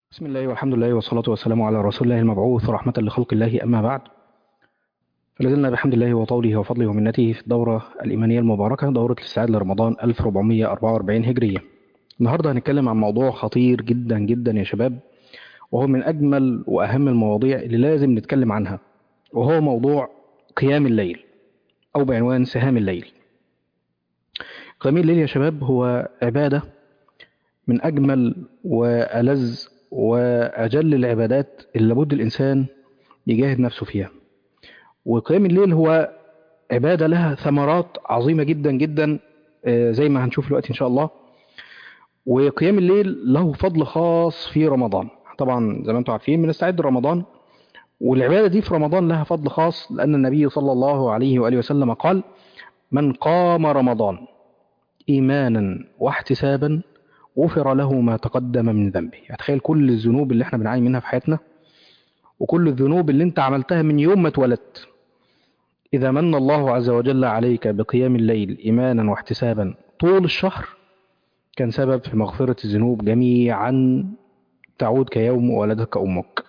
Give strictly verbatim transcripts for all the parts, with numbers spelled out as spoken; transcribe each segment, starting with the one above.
بسم الله والحمد لله والصلاة والسلام على رسول الله المبعوث رحمة لخلق الله، أما بعد. فلازلنا بحمد الله وطوله وفضله ومنته في الدورة الإيمانية المباركة، دورة الاستعداد لرمضان ألف وأربعمائة وأربعة وأربعين هجرية. النهاردة هنتكلم عن موضوع خطير جدا جدا يا شباب، وهو من أجمل وأهم المواضيع اللي لازم نتكلم عنها، وهو موضوع قيام الليل، أو بعنوان سهام الليل. قيام الليل يا شباب هو عبادة من أجمل وألذ وأجل العبادات اللي لابد الإنسان يجاهد نفسه فيها. وقيام الليل هو عبادة لها ثمرات عظيمة جدا جدا، آه، زي ما هنشوف دلوقتي إن شاء الله. وقيام الليل له فضل خاص في رمضان. طبعا زي ما انتم عارفين بنستعد لرمضان، والعبادة دي في رمضان لها فضل خاص، لأن النبي صلى الله عليه وآله وسلم قال: من قام رمضان إيمانا واحتسابا غفر له ما تقدم من ذنبه. يعني تخيل كل الذنوب اللي احنا بنعاني منها في حياتنا، وكل الذنوب اللي انت عملتها من يوم ما اتولدت، إذا من الله عز وجل عليك بقيام الليل إيمانا واحتسابا طول الشهر، كان سبب في مغفرة الذنوب جميعا، تعود كيوم ولدتك أمك.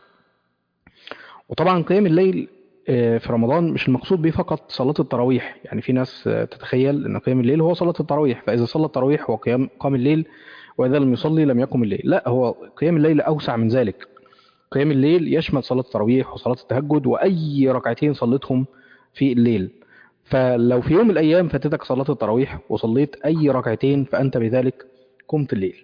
وطبعا قيام الليل آه، في رمضان مش المقصود به فقط صلاة التراويح. يعني في ناس آه، تتخيل أن قيام الليل هو صلاة التراويح، فإذا صلى التراويح هو قيام قام الليل، وإذا لم يصلي لم يقم الليل. لا، هو قيام الليل أوسع من ذلك. قيام الليل يشمل صلاة التراويح وصلاة التهجد وأي ركعتين صليتهم في الليل. فلو في يوم من الأيام فاتتك صلاة التراويح وصليت أي ركعتين، فأنت بذلك قمت الليل.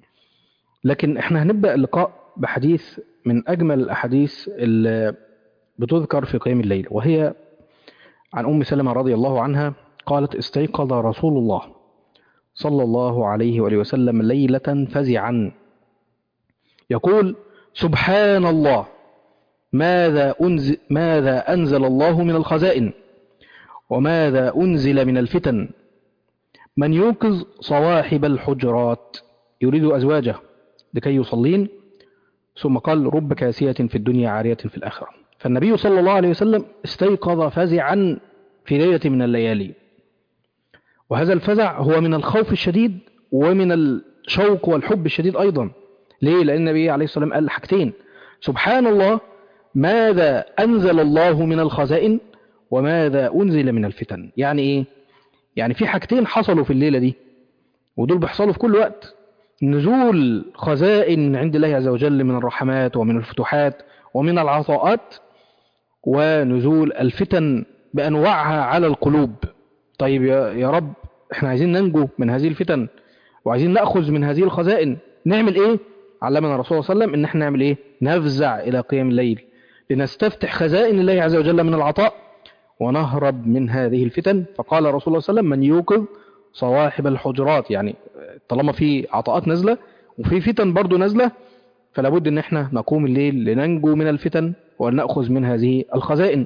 لكن احنا هنبدأ اللقاء بحديث من أجمل الأحاديث اللي بتذكر في قيام الليل، وهي عن أم سلمة رضي الله عنها قالت: استيقظ رسول الله صلى الله عليه وآله وسلم ليلة فزعا يقول: سبحان الله، ماذا أنزل, ماذا أنزل الله من الخزائن، وماذا أنزل من الفتن، من يوقظ صواحب الحجرات يريد أزواجه لكي يصلين. ثم قال: رب كاسية في الدنيا عارية في الآخرة. فالنبي صلى الله عليه وسلم استيقظ فزعا في ليلة من الليالي، وهذا الفزع هو من الخوف الشديد ومن الشوق والحب الشديد أيضا. ليه؟ لأن النبي عليه الصلاة والسلام قال حاجتين: سبحان الله، ماذا أنزل الله من الخزائن، وماذا أنزل من الفتن. يعني إيه؟ يعني في حاجتين حصلوا في الليلة دي، ودول بيحصلوا في كل وقت: نزول خزائن عند الله عز وجل من الرحمات ومن الفتوحات ومن العطاءات، ونزول الفتن بأنواعها على القلوب. طيب يا يا رب، احنا عايزين ننجو من هذه الفتن وعايزين نأخذ من هذه الخزائن، نعمل ايه؟ علمنا الرسول صلى الله عليه وسلم ان احنا نعمل ايه؟ نفزع الى قيام الليل لنستفتح خزائن الله عز وجل من العطاء ونهرب من هذه الفتن. فقال الرسول صلى الله عليه وسلم: من يوقظ صواحب الحجرات. يعني طالما في عطاءات نازلة وفي فتن برضو نازلة، فلا بد ان احنا نقوم الليل لننجو من الفتن ونأخذ من هذه الخزائن.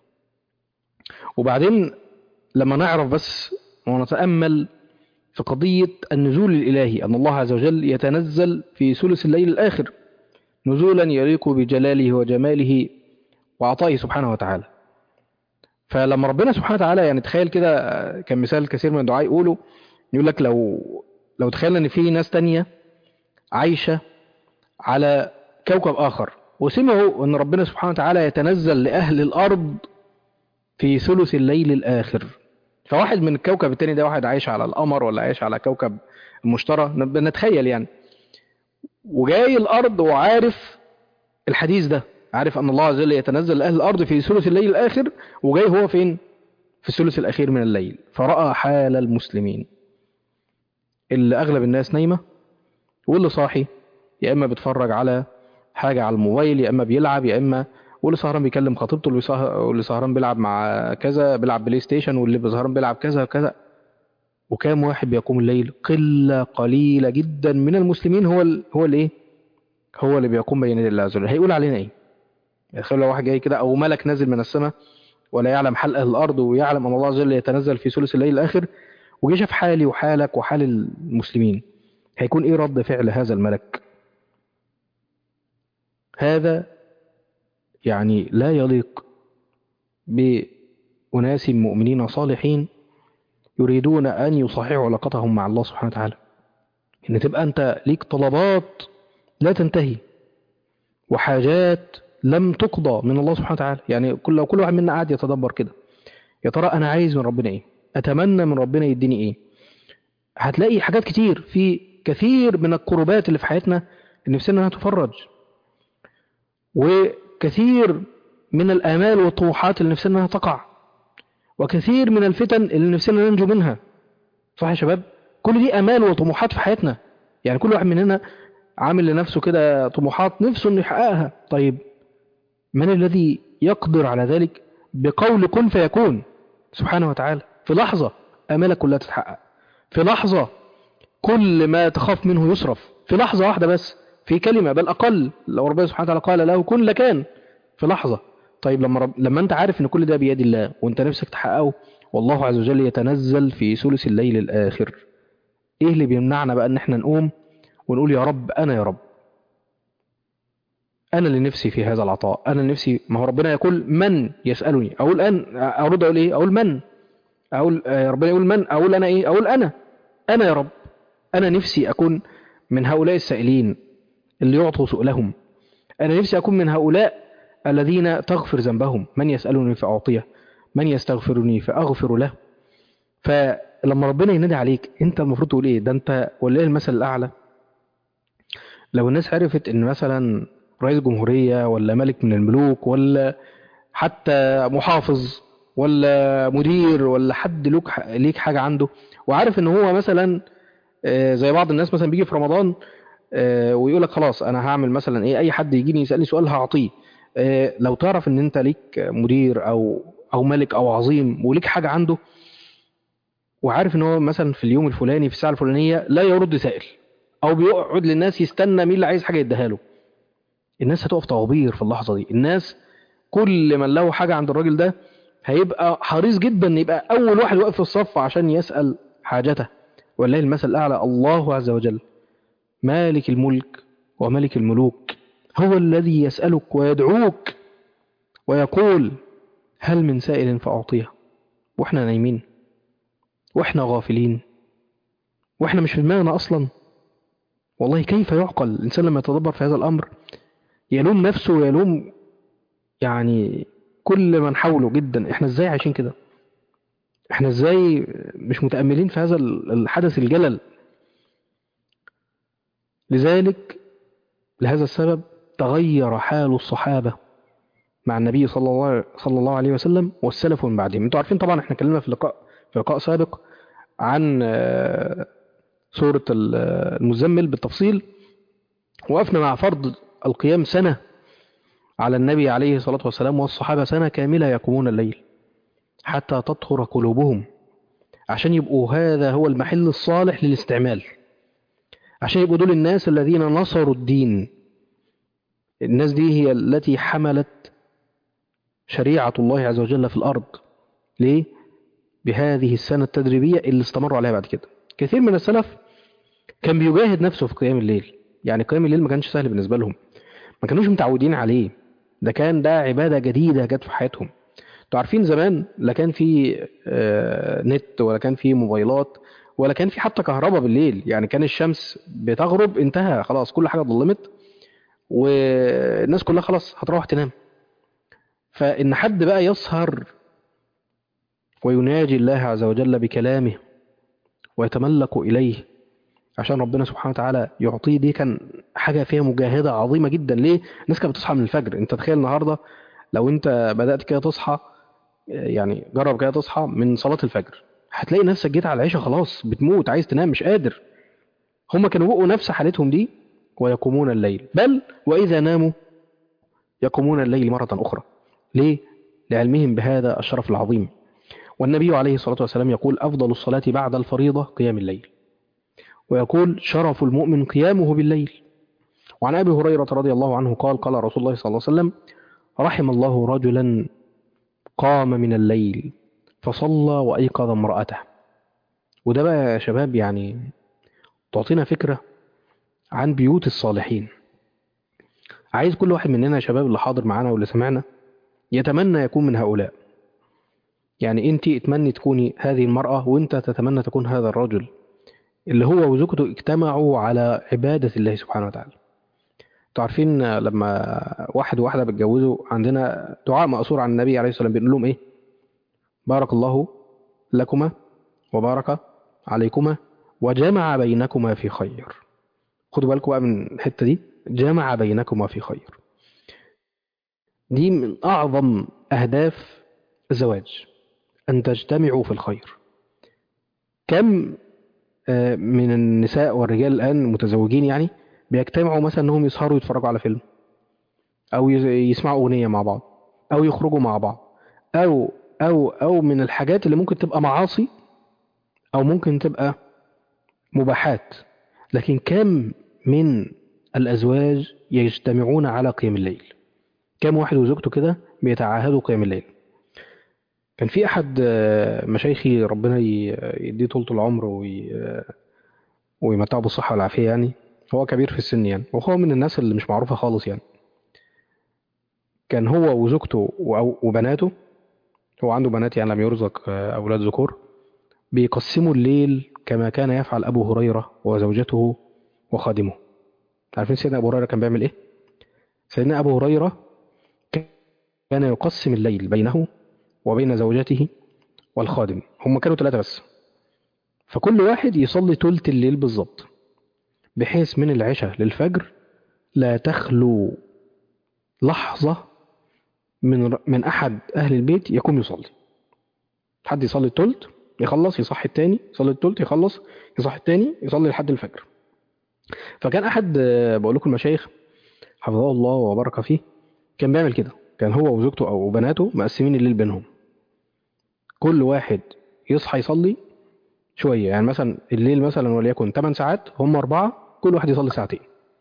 وبعدين لما نعرف بس ونتأمل في قضية النزول الإلهي، أن الله عز وجل يتنزل في ثلث الليل الآخر نزولا يليق بجلاله وجماله وعطائه سبحانه وتعالى. فلما ربنا سبحانه وتعالى، يعني تخيل كده، كان مثال كثير من الدعاء يقولوا، يقول لك لو لو تخيلنا ان في ناس تانية عايشة على كوكب آخر، وسمعوا ان ربنا سبحانه وتعالى يتنزل لأهل الأرض في ثلث الليل الآخر، فواحد من الكوكب التاني ده، واحد عايش على القمر ولا عايش على كوكب المشتري، نتخيل يعني، وجاي الأرض وعارف الحديث ده، عارف أن الله عز وجل يتنزل لأهل الأرض في ثلث الليل الآخر، وجاي هو فين؟ في الثلث الأخير من الليل. فرأى حال المسلمين اللي أغلب الناس نايمة، واللي صاحي يا إما بيتفرج على حاجة على الموبايل، يا إما بيلعب، يا إما واللي سهران بيكلم خطيبته، واللي سهر- واللي سهران بيلعب مع كذا، بيلعب بلاي ستيشن، واللي سهران بيلعب كذا كذا. وكام واحد بيقوم الليل؟ قلة قليلة جدا من المسلمين هو ال... هو اللي ايه؟ هو اللي بيقوم بين يدي الله عز وجل. هيقول علينا ايه؟ يعني تخيل لو واحد جاي كده، او ملك نازل من السماء ولا يعلم حال اهل الارض، ويعلم ان الله عز وجل يتنزل في ثلث الليل الاخر، وجي شاف حالي وحالك وحال المسلمين، هيكون ايه رد فعل هذا الملك؟ هذا يعني لا يليق بأناس مؤمنين صالحين يريدون أن يصححوا علاقتهم مع الله سبحانه وتعالى. إن تبقى أنت ليك طلبات لا تنتهي، وحاجات لم تقضى من الله سبحانه وتعالى. يعني كل لو كل واحد منا قاعد يتدبر كده، يا ترى أنا عايز من ربنا إيه، أتمنى من ربنا يديني إيه، هتلاقي حاجات كتير في كثير من الكربات اللي في حياتنا اللي نفسنا انها تفرج، وكثير من الآمال والطموحات اللي نفسنا انها تقع، وكثير من الفتن اللي نفسنا ننجو منها. صح يا شباب؟ كل دي آمال وطموحات في حياتنا. يعني كل واحد مننا عامل لنفسه كده طموحات نفسه انه يحققها. طيب من الذي يقدر على ذلك بقول كن فيكون سبحانه وتعالى؟ في لحظة آمالك كلها تتحقق، في لحظة كل ما تخاف منه يصرف، في لحظة واحدة بس، في كلمة، بل أقل لو ربنا سبحانه وتعالى قال له كن لكان، في لحظة. طيب لما, رب... لما أنت عارف أن كل ده بيد الله وأنت نفسك تحققه، والله عز وجل يتنزل في ثلث الليل الآخر، إيه اللي بيمنعنا بقى أن احنا نقوم ونقول يا رب أنا يا رب أنا اللي نفسي في هذا العطاء، أنا اللي نفسي. ما هو ربنا يقول من يسألني، أقول أن أرد أقول إيه، أقول من، أقول آه ربنا يقول من، أقول أنا إيه، أقول أنا أنا يا رب. أنا نفسي أكون من هؤلاء السائلين اللي يعطوا سؤلهم. أنا نفسي أكون من هؤلاء الذين تغفر ذنبهم، من يسألني فأعطيه، من يستغفرني فأغفر له. فلما ربنا ينادي عليك أنت المفروض تقول إيه؟ ده أنت ولله المثل الأعلى. لو الناس عرفت إن مثلا رئيس جمهورية ولا ملك من الملوك ولا حتى محافظ ولا مدير ولا حد ليك ليك حاجة عنده، وعارف إن هو مثلا آه، زي بعض الناس مثلا بيجي في رمضان آه، ويقول لك خلاص انا هعمل مثلا ايه، اي حد يجيني يسالني سؤال هعطيه. آه، لو تعرف ان انت ليك مدير او او ملك او عظيم وليك حاجه عنده، وعارف ان هو مثلا في اليوم الفلاني في الساعه الفلانيه لا يرد سائل، او بيقعد للناس يستنى مين اللي عايز حاجه يديها له، الناس هتقف طوابير في اللحظه دي. الناس كل من له حاجه عند الراجل ده هيبقى حريص جدا ان يبقى اول واحد واقف في الصف عشان يسال حاجته. ولله المثل الاعلى، الله عز وجل مالك الملك وملك الملوك هو الذي يسألك ويدعوك ويقول هل من سائل فأعطيه، وإحنا نايمين وإحنا غافلين وإحنا مش في دماغنا أصلا. والله كيف يعقل الإنسان لما يتدبر في هذا الأمر يلوم نفسه ويلوم يعني كل من حوله جدا. إحنا إزاي عايشين كده؟ إحنا إزاي مش متأملين في هذا الحدث الجلل؟ لذلك لهذا السبب تغير حال الصحابة مع النبي صلى الله صلى الله عليه وسلم والسلف من بعدهم. انتوا عارفين طبعا احنا اتكلمنا في لقاء في لقاء سابق عن آه، سورة المزمل بالتفصيل، وقفنا مع فرض القيام سنة على النبي عليه الصلاة والسلام والصحابة، سنة كاملة يقومون الليل حتى تطهر قلوبهم، عشان يبقوا هذا هو المحل الصالح للاستعمال، عشان يبقوا دول الناس الذين نصروا الدين. الناس دي هي التي حملت شريعة الله عز وجل في الأرض. ليه؟ بهذه السنة التدريبية اللي استمروا عليها بعد كده. كثير من السلف كان بيجاهد نفسه في قيام الليل، يعني قيام الليل ما كانش سهل بالنسبة لهم، ما كانوش متعودين عليه، ده كان ده عبادة جديدة جت في حياتهم. انتوا عارفين زمان لا كان في آه، نت ولا كان في موبايلات ولا كان في حتى كهرباء بالليل، يعني كان الشمس بتغرب انتهى خلاص كل حاجة ظلمت والناس كلها خلاص هتروح تنام. فإن حد بقى يسهر ويناجي الله عز وجل بكلامه ويتملك إليه عشان ربنا سبحانه وتعالى يعطيه، دي كان حاجة فيها مجاهدة عظيمة جدا. ليه؟ الناس كانت بتصحى من الفجر. انت تخيل النهاردة لو انت بدأت كده تصحى، يعني جرب كده تصحى من صلاة الفجر، هتلاقي نفسك جيت على العشاء خلاص بتموت عايز تنام مش قادر. هم كانوا بقوا نفس حالتهم دي ويقومون الليل، بل وإذا ناموا يقومون الليل مرة أخرى. ليه؟ لعلمهم بهذا الشرف العظيم. والنبي عليه الصلاة والسلام يقول أفضل الصلاة بعد الفريضة قيام الليل، ويقول شرف المؤمن قيامه بالليل. وعن أبي هريرة رضي الله عنه قال قال رسول الله صلى الله عليه وسلم رحم الله رجلا قام من الليل فصلى وأيقظ امرأته. وده بقى يا شباب يعني تعطينا فكرة عن بيوت الصالحين. عايز كل واحد مننا يا شباب اللي حاضر معانا واللي سمعنا يتمنى يكون من هؤلاء. يعني انت اتمني تكوني هذه المرأة، وانت تتمنى تكون هذا الرجل اللي هو وزوجته اجتمعوا على عبادة الله سبحانه وتعالى. عارفين لما واحد وواحدة بيتجوزوا عندنا دعاء مأثور عن النبي عليه الصلاة والسلام بيقول لهم إيه؟ بارك الله لكما وبارك عليكما وجمع بينكما في خير. خدوا بالكم بقى من الحتة دي، جمع بينكما في خير. دي من أعظم أهداف الزواج، أن تجتمعوا في الخير. كم آه، من النساء والرجال الآن متزوجين يعني بيجتمعوا مثلا أنهم يسهروا يتفرجوا على فيلم، أو يس- يسمعوا أغنية مع بعض، أو يخرجوا مع بعض، أو أو أو من الحاجات اللي ممكن تبقى معاصي أو ممكن تبقى مباحات. لكن كم من الأزواج يجتمعون على قيام الليل؟ كم واحد وزوجته كده بيتعاهدوا قيام الليل؟ كان في أحد آه، مشايخي ربنا ي- يديه طولة العمر وي- ويمتعه بالصحة والعافية يعني. هو كبير في السن يعني، وهو من الناس اللي مش معروفة خالص يعني. كان هو وزوجته وأو- وبناته، هو عنده بنات يعني لم يرزق آه، أولاد ذكور، بيقسموا الليل كما كان يفعل أبو هريرة وزوجته وخادمه. عارفين سيدنا أبو هريرة كان بيعمل إيه؟ سيدنا أبو هريرة كان يقسم الليل بينه وبين زوجته والخادم. هم كانوا ثلاثة بس، فكل واحد يصلي تلت الليل بالظبط، بحيث من العشاء للفجر لا تخلو لحظة من من أحد أهل البيت يقوم يصلي. حد يصلي التلت يخلص يصحي التاني، يصلي التلت يخلص يصحي التاني، يصلي لحد الفجر. فكان أحد آه، بقول لكم المشايخ حفظه الله وبارك فيه كان بيعمل كده. كان هو وزوجته أو بناته مقسمين الليل بينهم، كل واحد يصحى يصلي شوية. يعني مثلا الليل مثلا وليكن ثمان ساعات، هم أربعة، كل واحد يصلي ساعتين.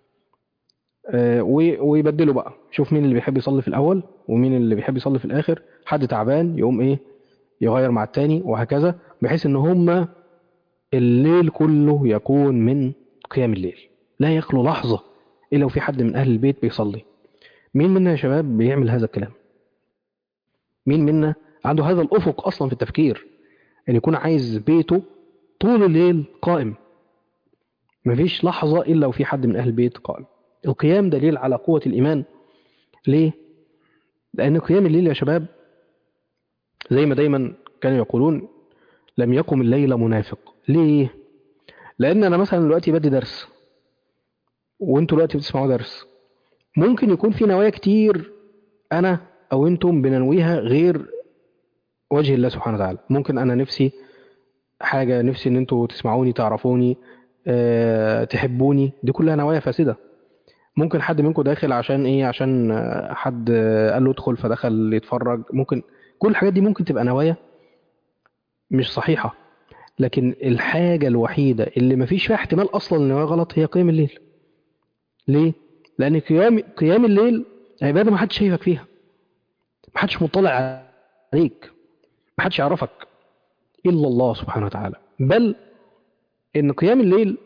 آه، وي- ويبدلوا بقى، شوف مين اللي بيحب يصلي في الأول ومين اللي بيحب يصلي في الآخر. حد تعبان يقوم إيه يغير مع التاني، وهكذا، بحيث إن هم الليل كله يكون من قيام الليل، لا يخلو لحظة إلا وفي حد من أهل البيت بيصلي. مين منا يا شباب بيعمل هذا الكلام؟ مين منا عنده هذا الأفق أصلا في التفكير، أن يكون عايز بيته طول الليل قائم، مفيش لحظة إلا وفي حد من أهل البيت قائم؟ القيام دليل على قوة الإيمان. ليه؟ لأن قيام الليل يا شباب زي ما دايما كانوا يقولون لم يقم الليل منافق. ليه؟ لأن أنا مثلا دلوقتي بدي درس وانتوا دلوقتي بتسمعوا درس، ممكن يكون في نوايا كتير أنا أو انتم بننويها غير وجه الله سبحانه وتعالى. ممكن أنا نفسي حاجة، نفسي إن انتوا تسمعوني، تعرفوني، أه، تحبوني، دي كلها نوايا فاسدة. ممكن حد منكم داخل عشان إيه؟ عشان آه، حد آه، قال له ادخل فدخل يتفرج. ممكن كل الحاجات دي ممكن تبقى نوايا مش صحيحة. لكن الحاجة الوحيدة اللي مفيش فيها احتمال أصلا إن هو غلط هي قيام الليل. ليه؟ لأن قيام قيام الليل عبادة ما حدش شايفك فيها، ما حدش مطلع عليك، ما حدش يعرفك إلا الله سبحانه وتعالى. بل إن قيام الليل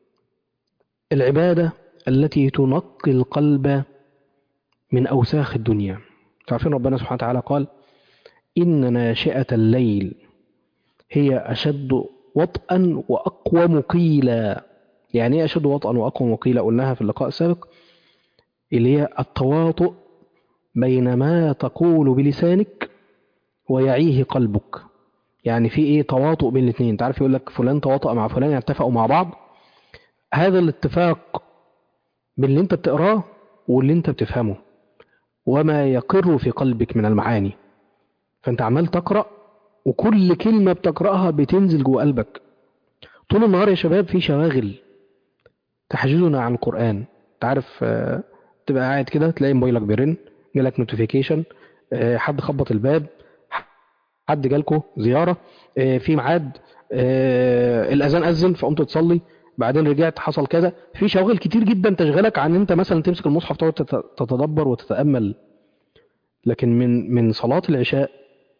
العبادة التي تنقي القلب من أوساخ الدنيا. تعرفين ربنا سبحانه وتعالى قال إن ناشئة الليل هي أشد وطئا وأقوم قيلا. يعني إيه أشد وطئا وأقوم قيلا؟ قلناها في اللقاء السابق، اللي هي التواطؤ بين ما تقول بلسانك ويعيه قلبك. يعني في ايه تواطؤ بين الاثنين؟ تعرف يقول لك فلان تواطؤ مع فلان، يعني اتفقوا مع بعض. هذا الاتفاق بين اللي انت بتقراه واللي انت بتفهمه وما يقر في قلبك من المعاني. فانت عمال تقرأ وكل كلمة بتقرأها بتنزل جوه قلبك. طول النهار يا شباب في شواغل تحجزنا عن القرآن. تعرف آه، تبقى قاعد كده تلاقي موبايلك بيرن، جالك نوتيفيكيشن، حد خبط الباب، حد جالكو زيارة، آه، في ميعاد، آه، الأذان أذن فقمت تصلي، بعدين رجعت حصل كذا. في شواغل كتير جدا تشغلك عن انت مثلا تمسك المصحف تقعد تت- تتدبر وتتأمل. لكن من من صلاة العشاء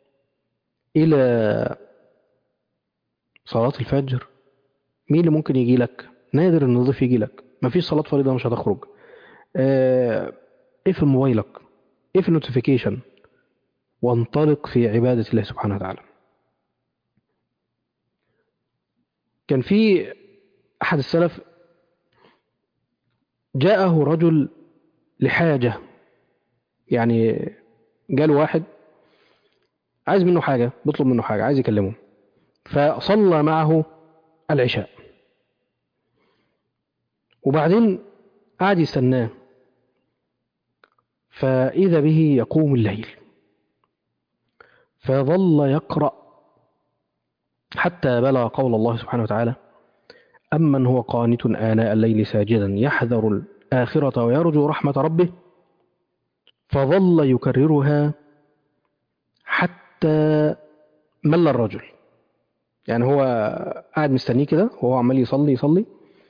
إلى صلاة الفجر مين اللي ممكن يجي لك؟ نادر ان الضيف يجي لك. مفيش صلاة فريضة مش هتخرج. آه، اقفل موبايلك، اقفل نوتيفيكيشن، وانطلق في عبادة الله سبحانه وتعالى. كان في أحد السلف جاءه رجل لحاجة، يعني جاله واحد عايز منه حاجة، بيطلب منه حاجة، عايز يكلمه، فصلى معه العشاء، وبعدين قعد يستناه، فإذا به يقوم الليل، فظل يقرأ حتى بلغ قول الله سبحانه وتعالى: أمن هو قانت آناء الليل ساجدا يحذر الآخرة ويرجو رحمة ربه، فظل يكررها حتى مل الرجل. يعني هو قاعد مستنيه كده وهو عمال يصلي يصلي،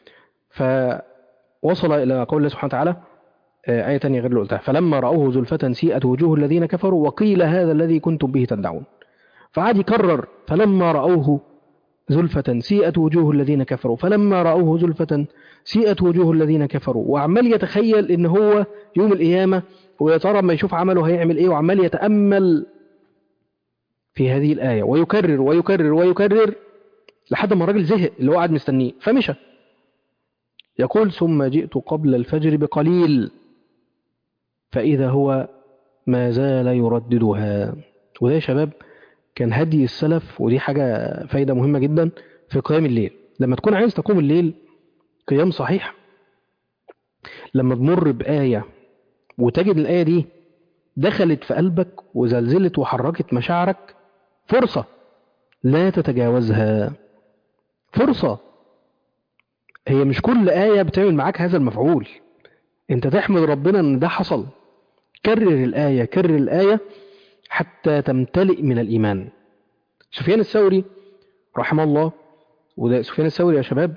فوصل إلى قول الله سبحانه وتعالى، آية تانية غير اللي قلتها: فلما رأوه زلفة سيئت وجوه الذين كفروا وقيل هذا الذي كنتم به تدعون. فعاد يكرر: فلما رأوه زلفة سيئت وجوه الذين كفروا، فلما رأوه زلفة سيئت وجوه الذين كفروا، وعمال يتخيل إن هو يوم القيامة ويا ترى ما يشوف عمله هيعمل إيه، وعمال يتأمل في هذه الآية ويكرر ويكرر ويكرر لحد ما الراجل زهق اللي هو قاعد مستنيه فمشى. يقول: ثم جئت قبل الفجر بقليل فإذا هو ما زال يرددها. وده يا شباب كان هدي السلف، ودي حاجة فايدة مهمة جدا في قيام الليل. لما تكون عايز تقوم الليل قيام صحيح، لما تمر بآية وتجد الآية دي دخلت في قلبك وزلزلت وحركت مشاعرك، فرصة لا تتجاوزها، فرصة. هي مش كل آية بتعمل معاك هذا المفعول، انت تحمد ربنا ان ده حصل. كرر الآية، كرر الآية حتى تمتلئ من الإيمان. سفيان الثوري رحمه الله، وده سفيان الثوري يا شباب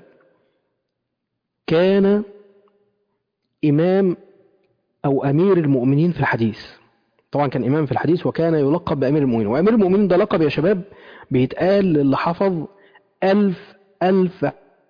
كان إمام أو أمير المؤمنين في الحديث. طبعا كان إمام في الحديث وكان يلقب بأمير المؤمنين. وأمير المؤمنين ده لقب يا شباب بيتقال للي حفظ ألف ألف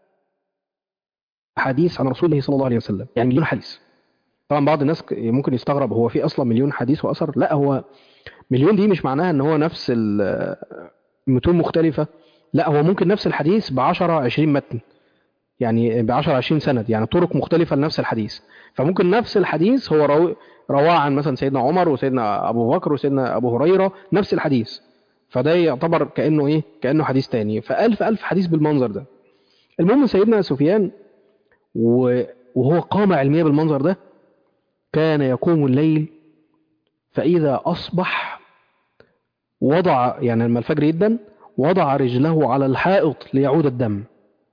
حديث عن رسول الله صلى الله عليه وسلم، يعني مليون حديث. طبعا بعض الناس ممكن يستغرب، هو في أصلا مليون حديث وأثر؟ لا، هو مليون دي مش معناها ان هو نفس المتون مختلفة، لا، هو ممكن نفس الحديث بعشرة عشرين متن، يعني بعشرة عشرين سند، يعني طرق مختلفة لنفس الحديث. فممكن نفس الحديث هو رو... رواه عن مثلا سيدنا عمر وسيدنا أبو بكر وسيدنا أبو هريرة نفس الحديث، فده يعتبر كأنه إيه، كأنه حديث تاني. فألف ألف حديث بالمنظر ده. المهم سيدنا سفيان و... وهو قامة علمية بالمنظر ده كان يقوم الليل، فإذا أصبح وضع، يعني لما الفجر يدن وضع رجله على الحائط ليعود الدم.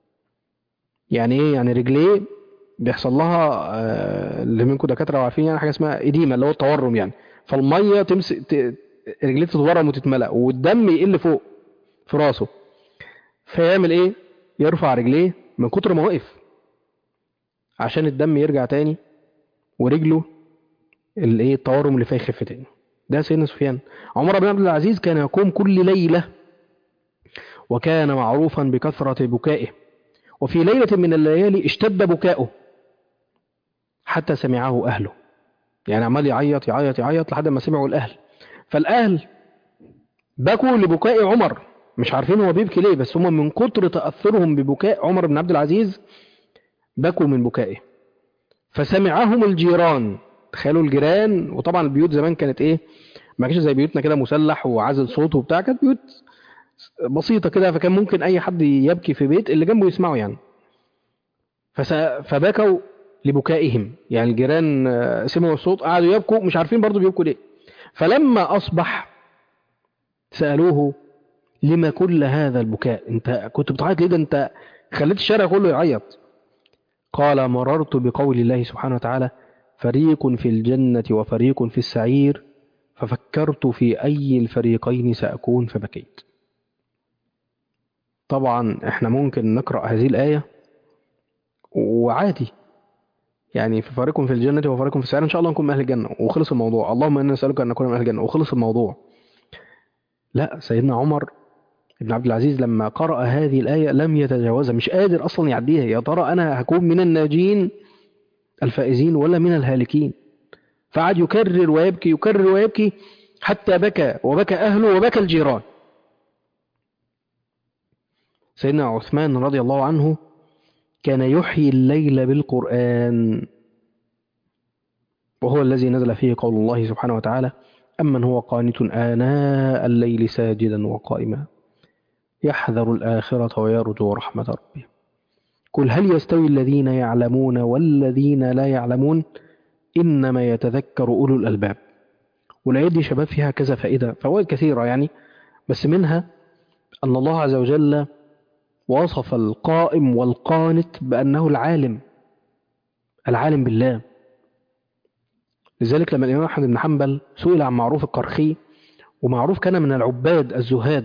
يعني ايه؟ يعني رجليه بيحصل لها آه، اللي منكم دكاتره عارفين يعني حاجه اسمها اديمه، اللي هو التورم يعني. فالميه تمسك ت... رجليه تتورم وتتملأ والدم يقل فوق في راسه. فيعمل ايه؟ يرفع رجليه من كتر ما وقف عشان الدم يرجع تاني ورجله الايه التورم اللي فيها يخف تاني. ده سيدنا سفيان. عمر بن عبد العزيز كان يقوم كل ليله وكان معروفا بكثرة بكائه، وفي ليلة من الليالي اشتد بكاؤه حتى سمعه أهله. يعني عمال يعيط يعيط يعيط لحد ما سمعوا الأهل. فالأهل بكوا لبكاء عمر، مش عارفين هو بيبكي ليه، بس هم من كتر تأثرهم ببكاء عمر بن عبد العزيز بكوا من بكائه. فسمعهم الجيران. تخيلوا الجيران، وطبعا البيوت زمان كانت ايه، ما كانش زي بيوتنا كده مسلح وعازل صوت وبتاع، كانت بيوت بسيطة كده، فكان ممكن أي حد يبكي في بيت اللي جنبه يسمعه يعني. فس... فبكوا لبكائهم، يعني الجيران آه، سمعوا الصوت قعدوا يبكوا، مش عارفين برضو بيبكوا ليه. فلما أصبح سألوه: لما كل هذا البكاء؟ انت كنت بتعيط ليه؟ ده انت خليت الشارع كله يعيط. قال: مررت بقول الله سبحانه وتعالى: فريق في الجنة وفريق في السعير، ففكرت في أي الفريقين سأكون فبكيت. طبعا احنا ممكن نقرأ هذه الآية وعادي، يعني في فريق في الجنة وفريق في السعير، إن شاء الله نكون من أهل الجنة وخلص الموضوع، اللهم إنا نسألك أن نكون من أهل الجنة وخلص الموضوع. لا، سيدنا عمر ابن عبد العزيز لما قرأ هذه الآية لم يتجاوزها، مش قادر أصلا يعديها. يا ترى أنا هكون من الناجين الفائزين ولا من الهالكين؟ فقعد يكرر ويبكي يكرر ويبكي حتى بكى وبكى أهله وبكى الجيران. سيدنا عثمان رضي الله عنه كان يحيي الليل بالقرآن، وهو الذي نزل فيه قول الله سبحانه وتعالى: أمن هو قانت آناء الليل ساجدا وقائما يحذر الآخرة ويرجو رحمة ربه قل هل يستوي الذين يعلمون والذين لا يعلمون إنما يتذكر أولو الألباب. والآيات دي شباب فيها كذا فائدة، فوائد كثيرة يعني، بس منها أن الله عز وجل وصف القائم والقانت بأنه العالم، العالم بالله. لذلك لما الإمام أحمد بن حنبل سئل عن معروف القرخي، ومعروف كان من العباد الزهاد،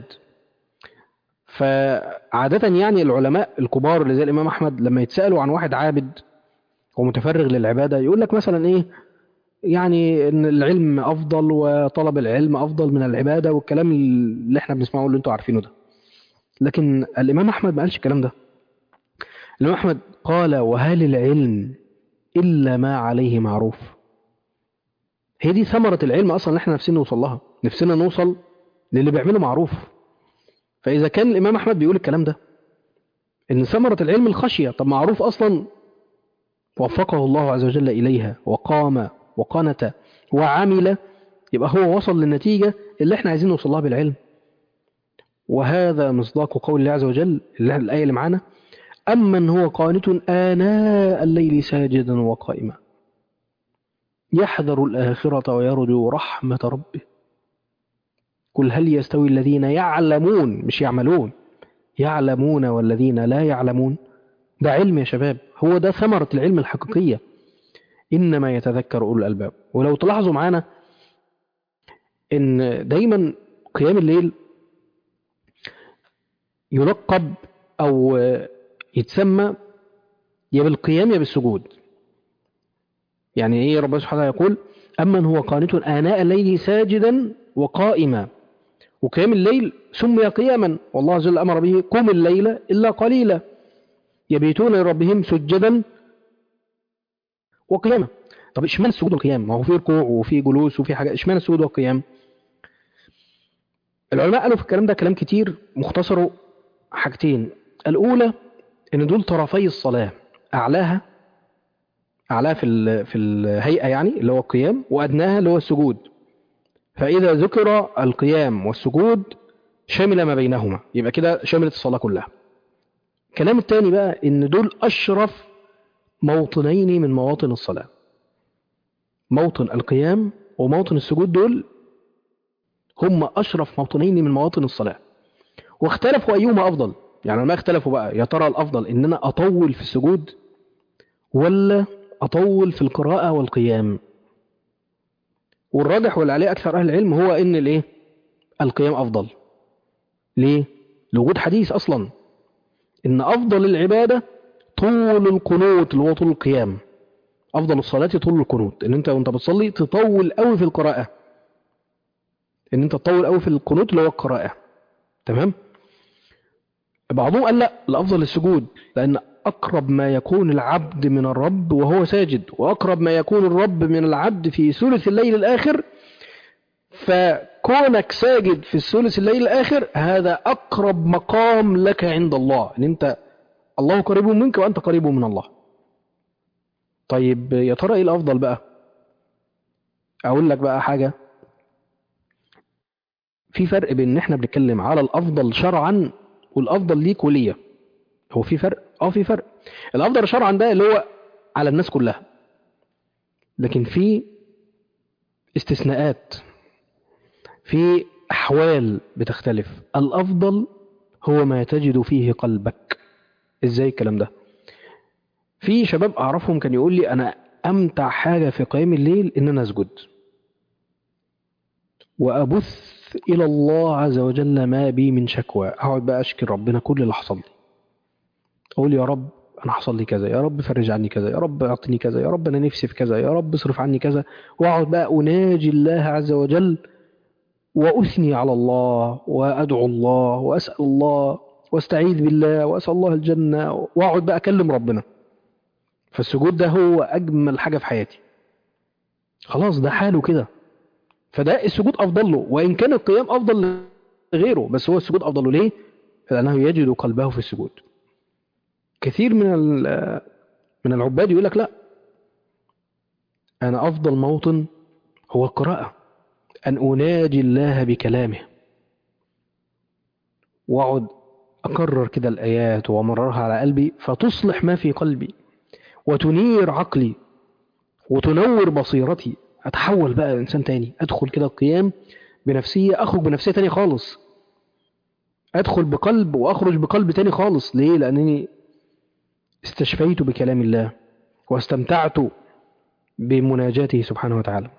فعادة يعني العلماء الكبار اللي زي الإمام أحمد لما يتسألوا عن واحد عابد ومتفرغ للعبادة يقول لك مثلا إيه، يعني إن العلم أفضل وطلب العلم أفضل من العبادة والكلام اللي احنا بنسمعه اللي انتوا عارفينه ده. لكن الإمام أحمد ما قالش الكلام ده. الإمام أحمد قال: وهل العلم إلا ما عليه معروف. هي دي ثمرة العلم أصلا اللي احنا نفسنا نوصل لها، نفسنا نوصل للي بيعمله معروف. فإذا كان الإمام أحمد بيقول الكلام ده إن ثمرة العلم الخشية، طب معروف أصلا وفقه الله عز وجل إليها وقام وقنت وعمل، يبقى هو وصل للنتيجة اللي احنا عايزين نوصل لها بالعلم. وهذا مصداق قول الله عز وجل الآية اللي معانا: أمن هو قانت آناء الليل ساجدا وقائما يحذر الآخرة ويرجو رحمة ربه قل هل يستوي الذين يعلمون، مش يعملون، يعلمون والذين لا يعلمون. ده علم يا شباب، هو ده ثمرة العلم الحقيقية. إنما يتذكر أولو الألباب. ولو تلاحظوا معانا إن دايما قيام الليل يلقب أو يتسمى يا بالقيام يا بالسجود. يعني إيه ربنا سبحانه يقول: أمن هو قانت آناء الليل ساجدا وقائما. وقيام الليل سمي قياما، والله عز وجل أمر به: قم الليل إلا قليلا يبيتون لربهم سجدا وقياما. طب اشمعنى السجود والقيام؟ ما هو في ركوع وفي جلوس وفي حاجات، اشمعنى السجود والقيام؟ العلماء قالوا في الكلام ده كلام كتير، مختصره حاجتين. الأولى إن دول طرفي الصلاة، أعلاها أعلاها في ال- في الهيئة يعني اللي هو القيام، وأدناها اللي هو السجود. فإذا ذكر القيام والسجود شامل ما بينهما، يبقى كده شاملت الصلاة كلها. الكلام الثاني بقى إن دول أشرف موطنين من مواطن الصلاة، موطن القيام وموطن السجود، دول هم أشرف موطنين من مواطن الصلاة. واختلفوا أيهما أفضل، يعني ما اختلفوا بقى يا ترى الأفضل إن أنا أطول في السجود ولا أطول في القراءة والقيام. والراجح واللي عليه أكثر أهل العلم هو إن الإيه؟ القيام أفضل. ليه؟ لوجود حديث أصلا إن أفضل العبادة طول القنوت اللي هو طول القيام. أفضل الصلاة طول القنوت، إن أنت وأنت بتصلي تطول قوي في القراءة، إن أنت تطول قوي في القنوت اللي هو القراءة. تمام؟ بعضهم قال لا، الأفضل السجود، لأن أقرب ما يكون العبد من الرب وهو ساجد، وأقرب ما يكون الرب من العبد في ثلث الليل الآخر. فكونك ساجد في الثلث الليل الآخر هذا أقرب مقام لك عند الله، إن أنت الله قريب منك وأنت قريب من الله. طيب يا ترى إيه الأفضل بقى؟ أقول لك بقى حاجة، في فرق بين إن إحنا بنتكلم على الأفضل شرعا والأفضل ليك وليا. هو في فرق؟ اه في فرق. الافضل شرعا ده اللي هو على الناس كلها، لكن في استثناءات، في احوال بتختلف. الافضل هو ما تجد فيه قلبك. ازاي الكلام ده؟ في شباب اعرفهم كان يقول لي انا امتع حاجه في قيام الليل ان انا اسجد وابث الى الله عز وجل ما بي من شكوى. اقعد بقى اشكي ربنا كل اللي حصل لي، اقول يا رب انا حصل لي كذا، يا رب فرج عني كذا، يا رب اعطني كذا، يا رب انا نفسي في كذا، يا رب اصرف عني كذا. واقعد بقى اناجي الله عز وجل واثني على الله وادعو الله واسال الله واستعيذ بالله واسال الله الجنه، واقعد بقى اكلم ربنا. فالسجود ده هو اجمل حاجه في حياتي، خلاص ده حاله كده. فده السجود افضل له، وان كان القيام افضل لغيره، بس هو السجود افضل له. ليه؟ لانه يجد قلبه في السجود. كثير من من العباد يقول لك لا، أنا أفضل موطن هو القراءة، أن أناجي الله بكلامه وأقعد أكرر كده الآيات وأمررها على قلبي فتصلح ما في قلبي وتنير عقلي وتنور بصيرتي. أتحول بقى إنسان تاني، أدخل كده القيام بنفسية، أخرج بنفسية تاني خالص، أدخل بقلب وأخرج بقلب تاني خالص. ليه؟ لأنني استشفيت بكلام الله واستمتعت بمناجاته سبحانه وتعالى.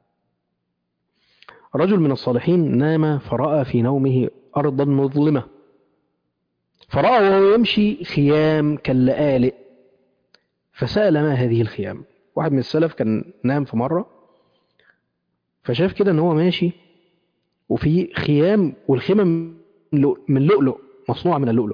رجل من الصالحين نام فرأى في نومه أرضا مظلمة، فرأى وهو يمشي خيام كاللآلئ، فسأل ما هذه الخيام. واحد من السلف كان نام في مرة فشاف كده ان هو ماشي وفي خيام، والخيمة من لؤلؤ، مصنوعة من اللؤلؤ.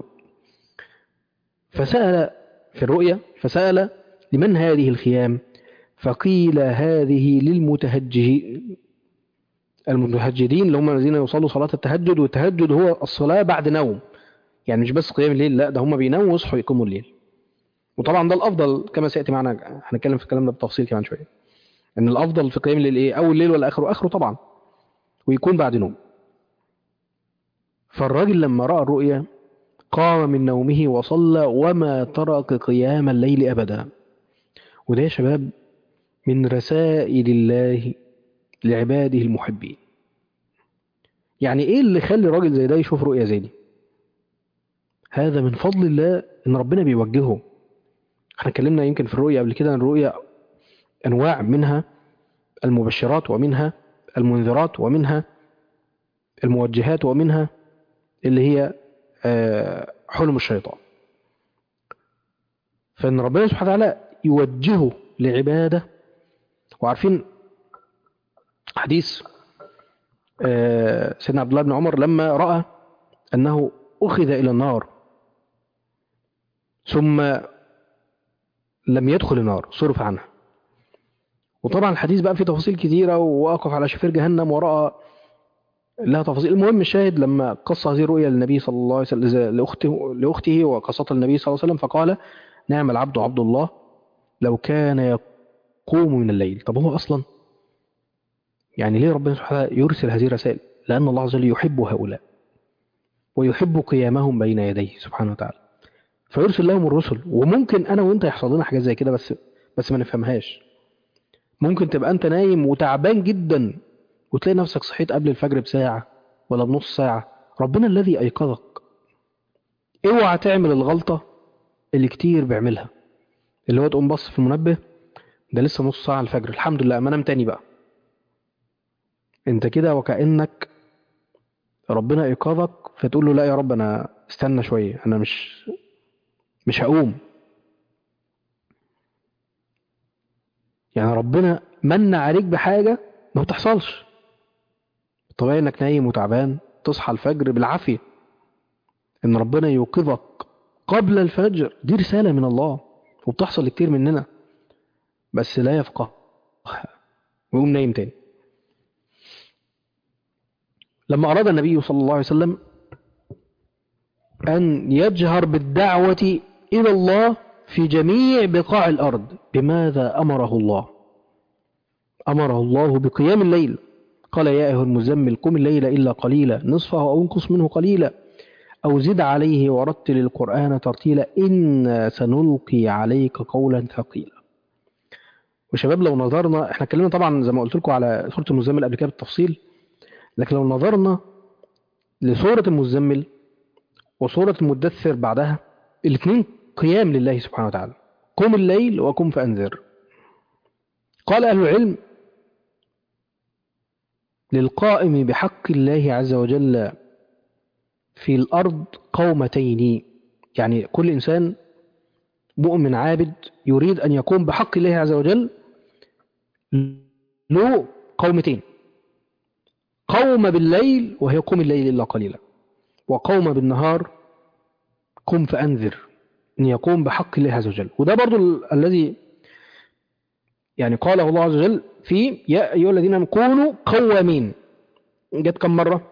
فسأل في الرؤيا، فسأل لمن هذه الخيام؟ فقيل هذه للمتهجدين، المتهجدين اللي هم الذين يصلوا صلاة التهجد، والتهجد هو الصلاة بعد نوم، يعني مش بس قيام الليل، لا ده هم بيناموا ويصحوا يقوموا الليل. وطبعا ده الأفضل كما سيأتي معنا، هنتكلم في الكلام ده بالتفصيل كمان شوية، ان الأفضل في قيام الليل ايه؟ أول الليل ولا آخره؟ آخره طبعا، ويكون بعد نوم. فالراجل لما رأى الرؤيا قام من نومه وصلى وما ترك قيام الليل أبدا. وده يا شباب من رسائل الله لعباده المحبين. يعني ايه اللي يخلي راجل زي ده يشوف رؤيا زي دي؟ هذا من فضل الله، ان ربنا بيوجهه. احنا اتكلمنا يمكن في الرؤيا قبل كده، ان الرؤيا انواع، منها المبشرات ومنها المنذرات ومنها الموجهات ومنها اللي هي آه، حلم الشيطان. فان ربنا سبحانه وتعالى يوجهه لعباده. وعارفين حديث آه، سيدنا عبد الله بن عمر لما رأى أنه أخذ إلى النار ثم لم يدخل النار، صرف عنها. وطبعا الحديث بقى فيه تفاصيل كثيرة، ووقف على شفير جهنم ورأى لها تفاصيل. المهم الشاهد لما قص هذه الرؤيا للنبي صلى الله عليه وسلم، لأخته, لأخته وقصتها النبي صلى الله عليه وسلم، فقال نعم العبد عبد الله لو كان يقوم من الليل. طب هو أصلا يعني ليه ربنا سبحانه وتعالى يرسل هذه الرسائل؟ لأن الله عز وجل يحب هؤلاء ويحب قيامهم بين يديه سبحانه وتعالى، فيرسل لهم الرسل. وممكن أنا وإنت يحصل لنا حاجات زي كده، بس بس ما نفهمهاش. ممكن تبقى أنت نايم وتعبان جدا وتلاقي نفسك صحيت قبل الفجر بساعة ولا بنص ساعة، ربنا الذي أيقظك. اوعى تعمل الغلطة اللي كتير بيعملها، اللي هو تقوم بص في المنبه، ده لسه نص ساعة الفجر، الحمد لله ما انام تاني بقى. انت كده وكأنك ربنا أيقظك فتقول له لا يا رب أنا استنى شوية، أنا مش مش هقوم. يعني ربنا من عليك بحاجة ما بتحصلش. طبيعي انك نايم وتعبان تصحى الفجر بالعافية. ان ربنا يوقظك قبل الفجر دي رسالة من الله، وبتحصل لكتير مننا بس لا يفقه ويقوم نايم تاني. لما أراد النبي صلى الله عليه وسلم أن يجهر بالدعوة إلى الله في جميع بقاع الأرض، بماذا أمره الله؟ أمره الله بقيام الليل. قال يا أيها المزمل قم الليل إلا قليلا نصفه أو انقص منه قليلا أو زد عليه ورتل القرآن ترتيلا إنا سنلقي عليك قولا ثقيلا. وشباب لو نظرنا، احنا اتكلمنا طبعا زي ما قلت لكم على سورة المزمل قبل كده بالتفصيل، لكن لو نظرنا لسورة المزمل وسورة المدثر بعدها، الاثنين قيام لله سبحانه وتعالى، قم الليل وقم فأنذر. قال أهل العلم للقائم بحق الله عز وجل في الأرض قومتين، يعني كل إنسان مؤمن عابد يريد أن يقوم بحق الله عز وجل له قومتين: قوم بالليل وهي قوم الليل إلا قليلا، وقوم بالنهار قم فأنذر، أن يقوم بحق الله عز وجل. وده برضو ال- الذي يعني قاله الله عز وجل في يا أيها الذين كونوا قوامين. جت كم مرة؟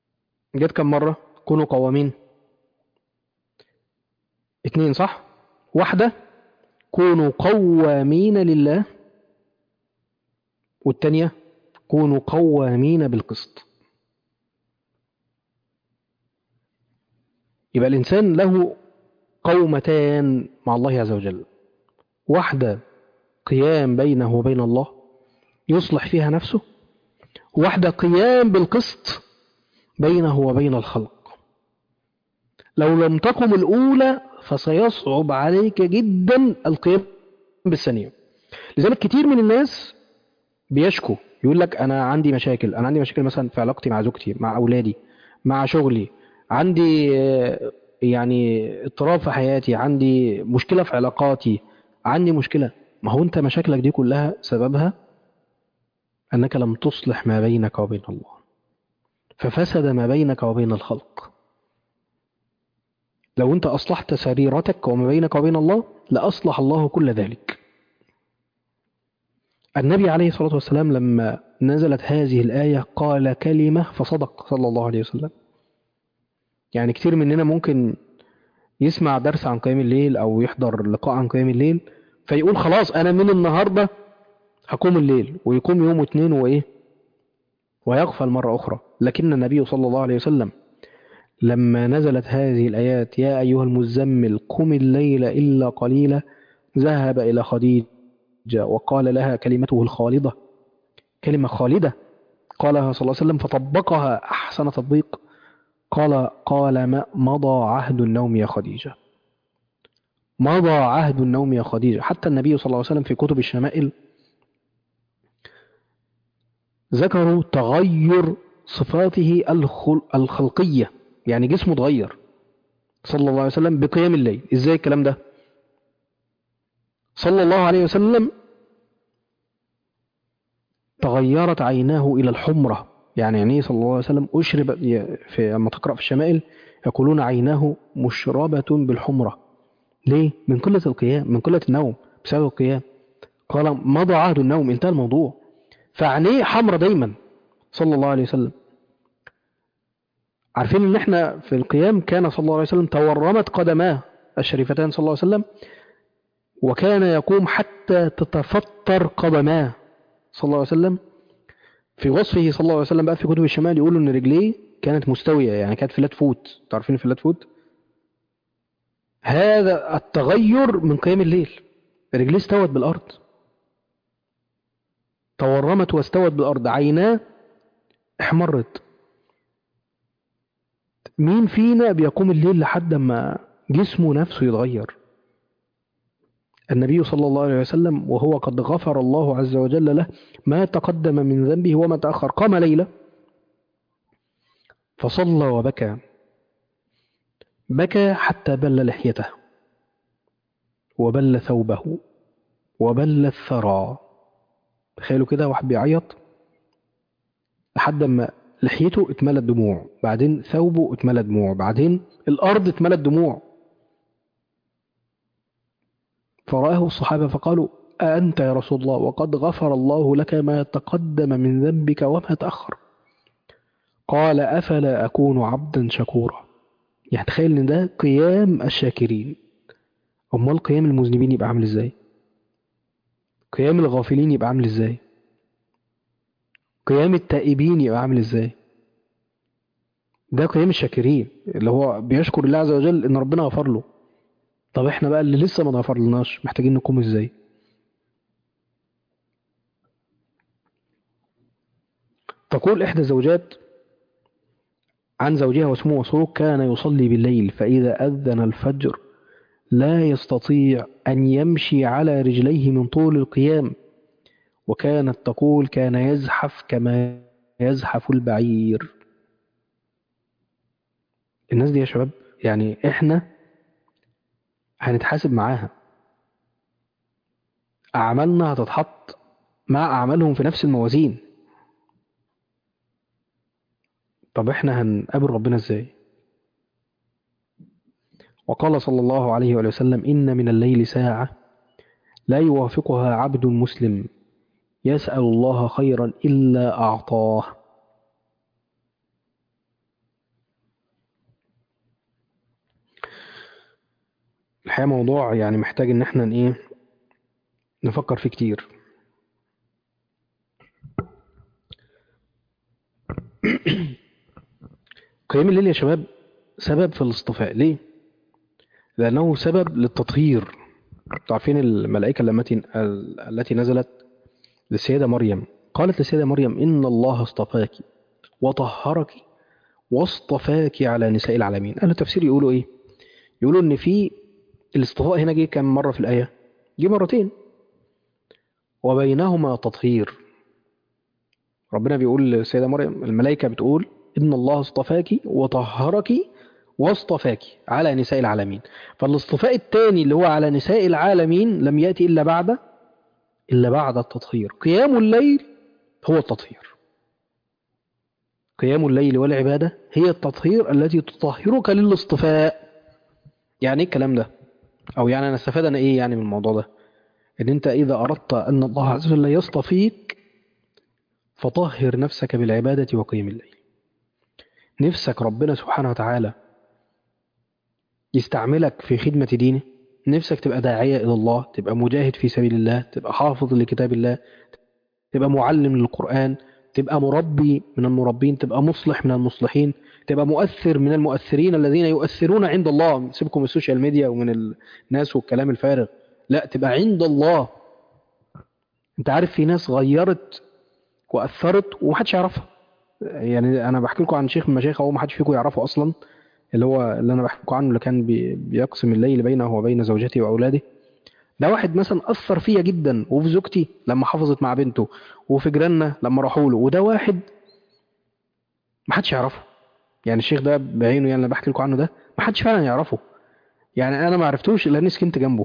جت كم مرة كونوا قوامين؟ اتنين صح؟ واحدة كونوا قوامين لله، والتانية كونوا قوامين بالقسط. يبقى الإنسان له قومتان مع الله عز وجل، واحدة قيام بينه وبين الله يصلح فيها نفسه، واحدة قيام بالقسط بينه وبين الخلق. لو لم تقم الأولى فسيصعب عليك جدا القيام بالثانية. لذلك كتير من الناس بيشكو، يقول لك أنا عندي مشاكل، أنا عندي مشاكل مثلا في علاقتي مع زوجتي، مع أولادي، مع شغلي، عندي آه، يعني اضطراب في حياتي، عندي مشكلة في علاقاتي، عندي مشكلة. ما هو أنت مشاكلك دي كلها سببها أنك لم تصلح ما بينك وبين الله، ففسد ما بينك وبين الخلق. لو أنت أصلحت سريرتك وما بينك وبين الله لأصلح الله كل ذلك. النبي عليه الصلاة والسلام لما نزلت هذه الآية قال كلمة فصدق صلى الله عليه وسلم. يعني كتير مننا ممكن يسمع درس عن قيام الليل أو يحضر لقاء عن قيام الليل فيقول خلاص أنا من النهاردة هقوم الليل، ويقوم يوم واثنين وإيه ويغفل مرة أخرى. لكن النبي صلى الله عليه وسلم لما نزلت هذه الآيات يا أيها المزمل قم الليل إلا قليلا، ذهب إلى خديجة وقال لها كلمته الخالدة، كلمة خالدة قالها صلى الله عليه وسلم فطبقها أحسن تطبيق. قال قال ما مضى عهد النوم يا خديجة، مضى عهد النوم يا خديجة. حتى النبي صلى الله عليه وسلم في كتب الشمائل ذكروا تغير صفاته الخل... الخلقية، يعني جسمه اتغير صلى الله عليه وسلم بقيام الليل. ازاي الكلام ده؟ صلى الله عليه وسلم تغيرت عيناه إلى الحمرة. يعني عينيه صلى الله عليه وسلم أشرب في لما تقرأ في الشمائل يقولون عيناه مشربة بالحمرة. ليه؟ من قلة القيام، من قلة النوم بسبب القيام. قال مضى عهد النوم، انتهى الموضوع. فعينيه حمرة دايما صلى الله عليه وسلم. عارفين ان احنا في القيام كان صلى الله عليه وسلم تورمت قدماه الشريفتان صلى الله عليه وسلم، وكان يقوم حتى تتفطر قدماه صلى الله عليه وسلم. في وصفه صلى الله عليه وسلم بقى في كتب الشمال يقولوا ان رجليه كانت مستوية، يعني كانت فلات فوت. تعرفين فلات فوت؟ هذا التغير من قيام الليل، رجليه استوت بالأرض، تورمت واستوت بالأرض، عيناه احمرت. مين فينا بيقوم الليل لحد ما جسمه نفسه يتغير؟ النبي صلى الله عليه وسلم وهو قد غفر الله عز وجل له ما تقدم من ذنبه وما تأخر، قام ليلة فصلى وبكى، بكى حتى بل لحيته وبل ثوبه وبل الثرى. تخيلوا كده واحد بيعيط لحد ما لحيته اتملت دموع، بعدين ثوبه اتملت دموع، بعدين الأرض اتملت دموع. فرآه الصحابة فقالوا أأنت يا رسول الله وقد غفر الله لك ما تقدم من ذنبك وما تأخر؟ قال أفلا أكون عبدا شكورا. يعني تخيل ان ده قيام الشاكرين. امال قيام المذنبين يبقى عامل ازاي؟ قيام الغافلين يبقى عامل ازاي؟ قيام التائبين يبقى عامل ازاي؟ ده قيام الشاكرين اللي هو بيشكر الله عز وجل ان ربنا غفر له. طب احنا بقى اللي لسه ما غفر لناش محتاجين نقوم ازاي؟ تقول احدى الزوجات عن زوجها واسمه مسروق كان يصلي بالليل فإذا أذن الفجر لا يستطيع أن يمشي على رجليه من طول القيام، وكانت تقول كان يزحف كما يزحف البعير. الناس دي يا شباب يعني احنا هنتحاسب معاها، أعمالنا هتتحط مع أعمالهم في نفس الموازين. طب احنا هنقابل ربنا ازاي؟ وقال صلى الله عليه وآله وسلم إن من الليل ساعة لا يوافقها عبد مسلم يسأل الله خيرا إلا أعطاه. الحقيقة موضوع يعني محتاج ان احنا ايه نفكر فيه كتير. قيام الليل يا شباب سبب في الاصطفاء. ليه؟ لأنه سبب للتطهير. عارفين الملائكة التي التي نزلت للسيدة مريم، قالت للسيدة مريم إن الله اصطفاك وطهرك واصطفاك على نساء العالمين. أهل التفسير يقولوا إيه؟ يقولوا إن في الاصطفاء هنا جه كم مرة في الآية؟ جه مرتين، وبينهما تطهير. ربنا بيقول للسيدة مريم، الملائكة بتقول إن الله اصطفاك وطهرك واصطفاك على نساء العالمين. فالاصطفاء الثاني اللي هو على نساء العالمين لم يأتي إلا بعد إلا بعد التطهير. قيام الليل هو التطهير. قيام الليل والعبادة هي التطهير التي تطهرك للاصطفاء. يعني ايه الكلام ده؟ او يعني انا استفاد انا ايه يعني من الموضوع ده؟ ان انت اذا اردت ان الله عز وجل يصطفيك فطهر نفسك بالعبادة وقيام الليل. نفسك ربنا سبحانه وتعالى يستعملك في خدمة دينه، نفسك تبقى داعية إلى الله، تبقى مجاهد في سبيل الله، تبقى حافظ لكتاب الله، تبقى معلم للقرآن، تبقى مربي من المربين، تبقى مصلح من المصلحين، تبقى مؤثر من المؤثرين الذين يؤثرون عند الله. سيبكم من السوشيال ميديا ومن الناس والكلام الفارغ، لا، تبقى عند الله. انت عارف في ناس غيرت وأثرت ومحدش يعرفها. يعني أنا بحكي لكم عن شيخ من المشايخ هو محدش فيكم يعرفه أصلا، اللي هو اللي أنا بحكي لكم عنه، اللي كان بي- بيقسم الليل بينه وبين زوجته وأولاده. ده واحد مثلا أثر فيا جدا، وفي زوجتي لما حافظت مع بنته، وفي جيراننا لما راحوا له. وده واحد محدش يعرفه. يعني الشيخ ده بعينه، يعني اللي بحكي لكم عنه ده محدش فعلا يعرفه. يعني أنا ما عرفتوش إلا إني سكنت جنبه.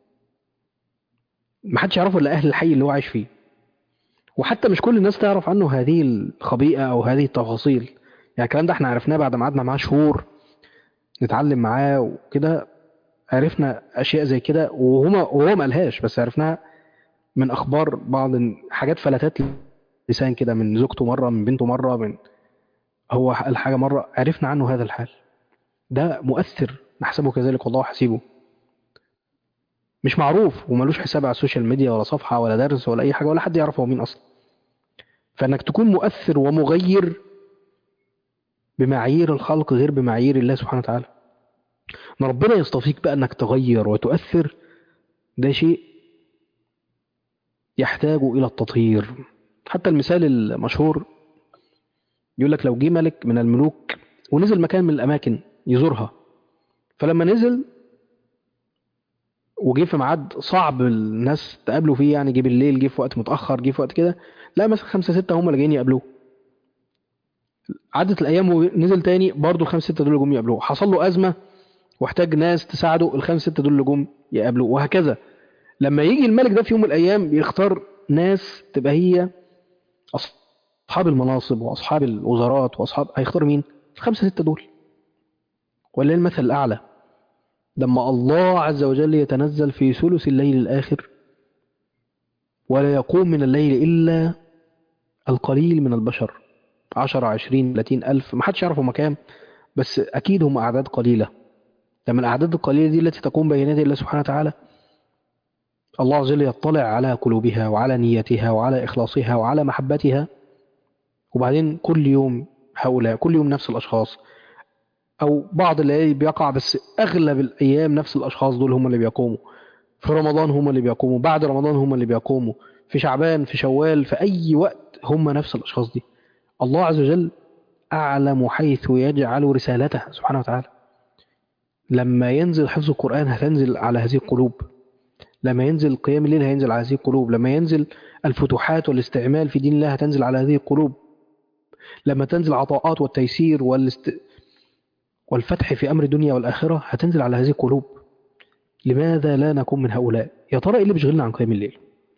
محدش يعرفه إلا أهل الحي اللي هو عايش فيه. وحتى مش كل الناس تعرف عنه هذه الخبيئة أو هذه التفاصيل. يعني الكلام ده احنا عرفناه بعد ما قعدنا معاه شهور نتعلم معاه وكده. عرفنا أشياء زي كده وهما وهو ما قالهاش، بس عرفناها من أخبار بعض، حاجات فلتات لسان كده، من زوجته مرة، من بنته مرة، من هو قال حاجة مرة، عرفنا عنه هذا الحال. ده مؤثر، نحسبه كذلك والله حسيبه. مش معروف وملوش حساب على السوشيال ميديا ولا صفحة ولا درس ولا أي حاجة، ولا حد يعرف هو مين أصلا. فإنك تكون مؤثر ومغير بمعايير الخلق غير بمعايير الله سبحانه وتعالى. ان ربنا يصطفيك بقى انك تغير وتؤثر، ده شيء يحتاج الى التطهير. حتى المثال المشهور يقول لك لو جه ملك من الملوك ونزل مكان من الاماكن يزورها، فلما نزل وجه في ميعاد صعب الناس تقابله فيه، يعني جه بالليل، جه في وقت متاخر، جه في وقت كده، لا مثلا خمسه سته هم اللي جايين يقابلوه. عدت الايام ونزل تاني، برضه الخمسه سته دول اللي جم يقابلوه. حصل له ازمه واحتاج ناس تساعده، الخمسه سته دول اللي جم يقابلوه، وهكذا. لما يجي الملك ده في يوم من الأيام بيختار ناس تبقى هي أصحاب المناصب وأصحاب الوزارات وأصحاب، هيختار مين؟ الخمسة ستة دول. ولا المثل الأعلى لما الله عز وجل يتنزل في ثلث الليل الآخر ولا يقوم من الليل إلا القليل من البشر، عشرة عشرين ثلاثين ألف، ما حدش يعرفوا مكان، بس أكيد هم أعداد قليلة. لما الأعداد القليلة دي التي تقوم بين يدي الله سبحانه وتعالى، الله عز وجل يطلع على قلوبها وعلى نيتها وعلى إخلاصها وعلى محبتها. وبعدين كل يوم هؤلاء، كل يوم نفس الأشخاص، أو بعض الليالي بيقع، بس أغلب الأيام نفس الأشخاص دول هم اللي بيقوموا. في رمضان هم اللي بيقوموا، بعد رمضان هم اللي بيقوموا، في شعبان، في شوال، في أي وقت هم نفس الأشخاص دي. الله عز وجل أعلم حيث يجعل رسالته سبحانه وتعالى. لما ينزل حفظ القرآن هتنزل على هذه القلوب، لما ينزل قيام الليل هينزل على هذه القلوب، لما ينزل الفتوحات والاستعمال في دين الله هتنزل على هذه القلوب، لما تنزل عطاءات والتيسير والاست... والفتح في أمر الدنيا والآخرة هتنزل على هذه القلوب. لماذا لا نكون من هؤلاء؟ يا ترى إيه اللي بيشغلنا عن قيام الليل؟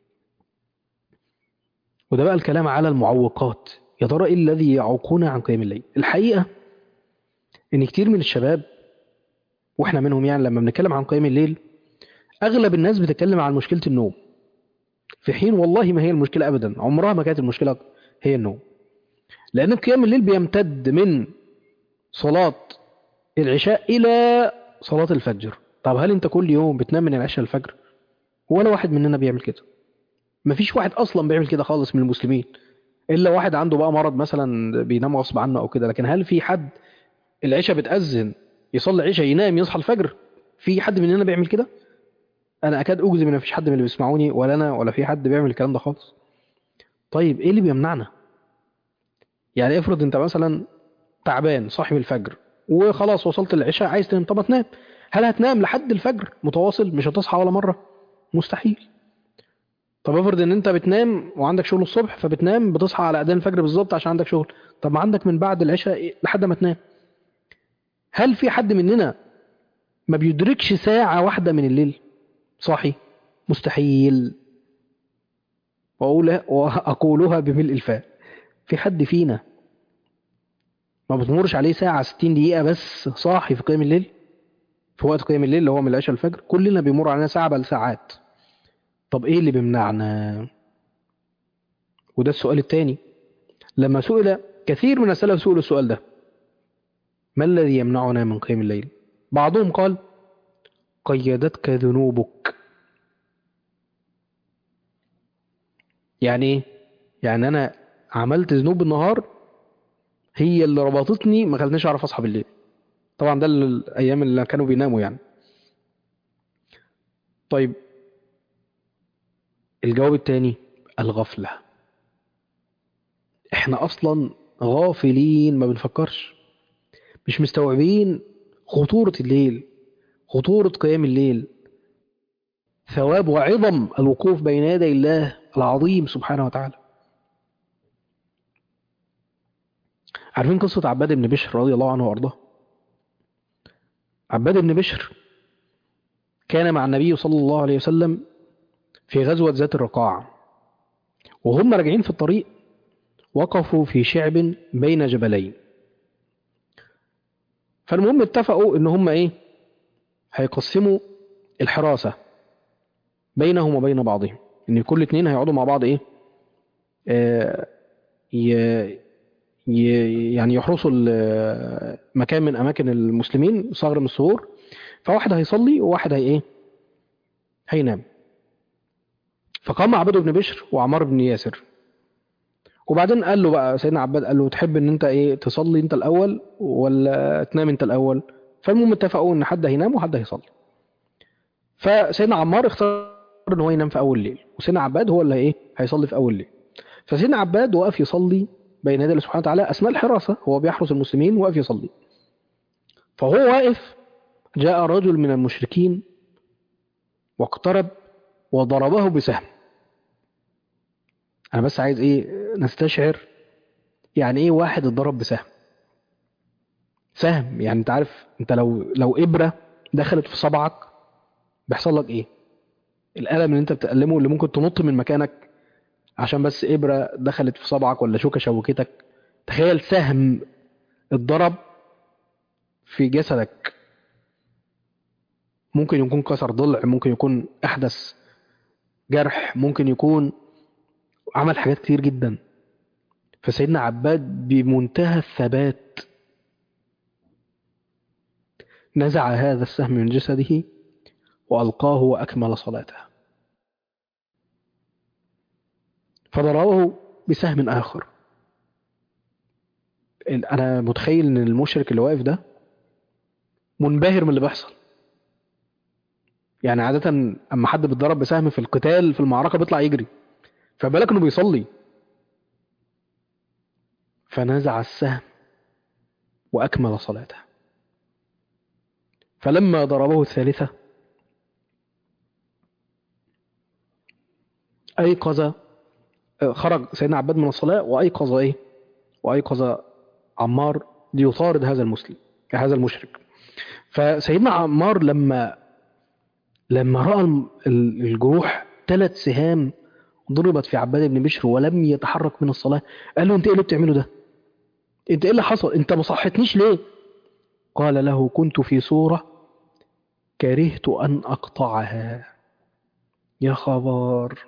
وده بقى الكلام على المعوقات. يا ترى إيه الذي يعوقنا عن قيام الليل؟ الحقيقة إن كتير من الشباب، وإحنا منهم، يعني لما بنتكلم عن قيام الليل أغلب الناس بتتكلم عن مشكلة النوم، في حين والله ما هي المشكلة أبدا، عمرها ما كانت المشكلة هي النوم. لأن قيام الليل بيمتد من صلاة العشاء إلى صلاة الفجر. طب هل انت كل يوم بتنام من العشاء للفجر؟ ولا واحد مننا بيعمل كده. مفيش واحد اصلا بيعمل كده خالص من المسلمين، الا واحد عنده بقى مرض مثلا بينام غصب عنه او كده. لكن هل في حد العشاء بتأذن يصلي عشاء ينام يصحى الفجر؟ في حد مننا بيعمل كده؟ انا اكاد اجزم ان مفيش حد من اللي بيسمعوني ولا انا ولا في حد بيعمل الكلام ده خالص. طيب ايه اللي بيمنعنا؟ يعني افرض انت مثلا تعبان صاحي من الفجر وخلاص وصلت العشاء عايز تنام، طب ما تنام. هل هتنام لحد الفجر متواصل مش هتصحى ولا مرة؟ مستحيل. طب افرض ان انت بتنام وعندك شغل الصبح، فبتنام بتصحى على اذان الفجر بالظبط عشان عندك شغل. طب ما عندك من بعد العشاء إيه لحد ما تنام. هل في حد مننا ما بيدركش ساعة واحدة من الليل صاحي؟ مستحيل. وأقولها وأقولها بملء الفاء، في حد فينا ما بتمرش عليه ساعة ستين دقيقة بس صاحي في قيام الليل؟ في وقت قيام الليل اللي هو من العشاء الفجر كلنا بيمر علينا ساعة بل ساعات. طب ايه اللي بيمنعنا؟ وده السؤال الثاني. لما سئل كثير من السلف سئلوا السؤال ده، ما الذي يمنعنا من قيام الليل؟ بعضهم قال قيدتك ذنوبك. يعني ايه؟ يعني انا عملت ذنوب النهار هي اللي ربطتني ما خلتنيش اعرف اصحى بالليل. طبعا ده الايام اللي كانوا بيناموا يعني. طيب الجواب الثاني الغفلة. احنا اصلا غافلين ما بنفكرش، مش مستوعبين خطورة الليل، خطورة قيام الليل، ثواب وعظم الوقوف بين يدي الله العظيم سبحانه وتعالى. عارفين قصة عباد بن بشر رضي الله عنه وارضاه؟ عباد بن بشر كان مع النبي صلى الله عليه وسلم في غزوة ذات الرقاع، وهم راجعين في الطريق وقفوا في شعب بين جبلين. فالمهم اتفقوا ان هم ايه، هيقسموا الحراسة بينهم وبين بعضهم، ان كل اتنين هيقعدوا مع بعض ايه، آه ي ي يعني يحرسوا ال- مكان من اماكن المسلمين، ثغر من الثغور. فواحد هيصلي وواحد هي ايه، هينام. فقام عبده بن بشر وعمار بن ياسر، وبعدين قال له بقى سيدنا عباد، قال له تحب ان انت ايه تصلي انت الاول ولا تنام انت الاول؟ فالمهم اتفقوا ان حد هينام وحد هيصلي. فسيدنا عمار اختار ان هو ينام في اول الليل، وسيدنا عباد هو اللي ايه هيصلي في اول الليل. فسيدنا عباد وقف يصلي بين يدي الله سبحانه وتعالى اثناء الحراسه، هو بيحرس المسلمين وقف يصلي. فهو واقف جاء رجل من المشركين واقترب وضربه بسهم. انا بس عايز ايه نستشعر يعني ايه واحد اتضرب بسهم. سهم يعني انت عارف، انت لو لو ابره دخلت في صبعك بيحصل لك ايه؟ الالم اللي انت بتألمه اللي ممكن تنط من مكانك عشان بس ابره دخلت في صبعك ولا شوكه شوكتك. تخيل سهم اتضرب في جسدك، ممكن يكون كسر ضلع، ممكن يكون احدث جرح، ممكن يكون عمل حاجات كتير جدا. فسيدنا عباد بمنتهى الثبات نزع هذا السهم من جسده وألقاه وأكمل صلاته. فضربه بسهم آخر. أنا متخيل إن المشرك اللي واقف ده منبهر من اللي بيحصل. يعني عادة أما حد بيتضرب بسهم في القتال في المعركة بيطلع يجري، فبالك إنه بيصلي. فنزع السهم وأكمل صلاته. فلما ضربه الثالثة أيقظ، خرج سيدنا عباد من الصلاة وأيقظ إيه؟ وأيقظ عمار ليطارد هذا المسلم هذا المشرك. فسيدنا عمار لما لما رأى الم- ال- الجروح، ثلاث سهام ضربت في عباد بن بشر ولم يتحرك من الصلاة، قال له انت ايه اللي بتعمله ده؟ انت ايه اللي حصل؟ انت ما صحتنيش ليه؟ قال له كنت في صورة كرهت أن أقطعها. يا خبر،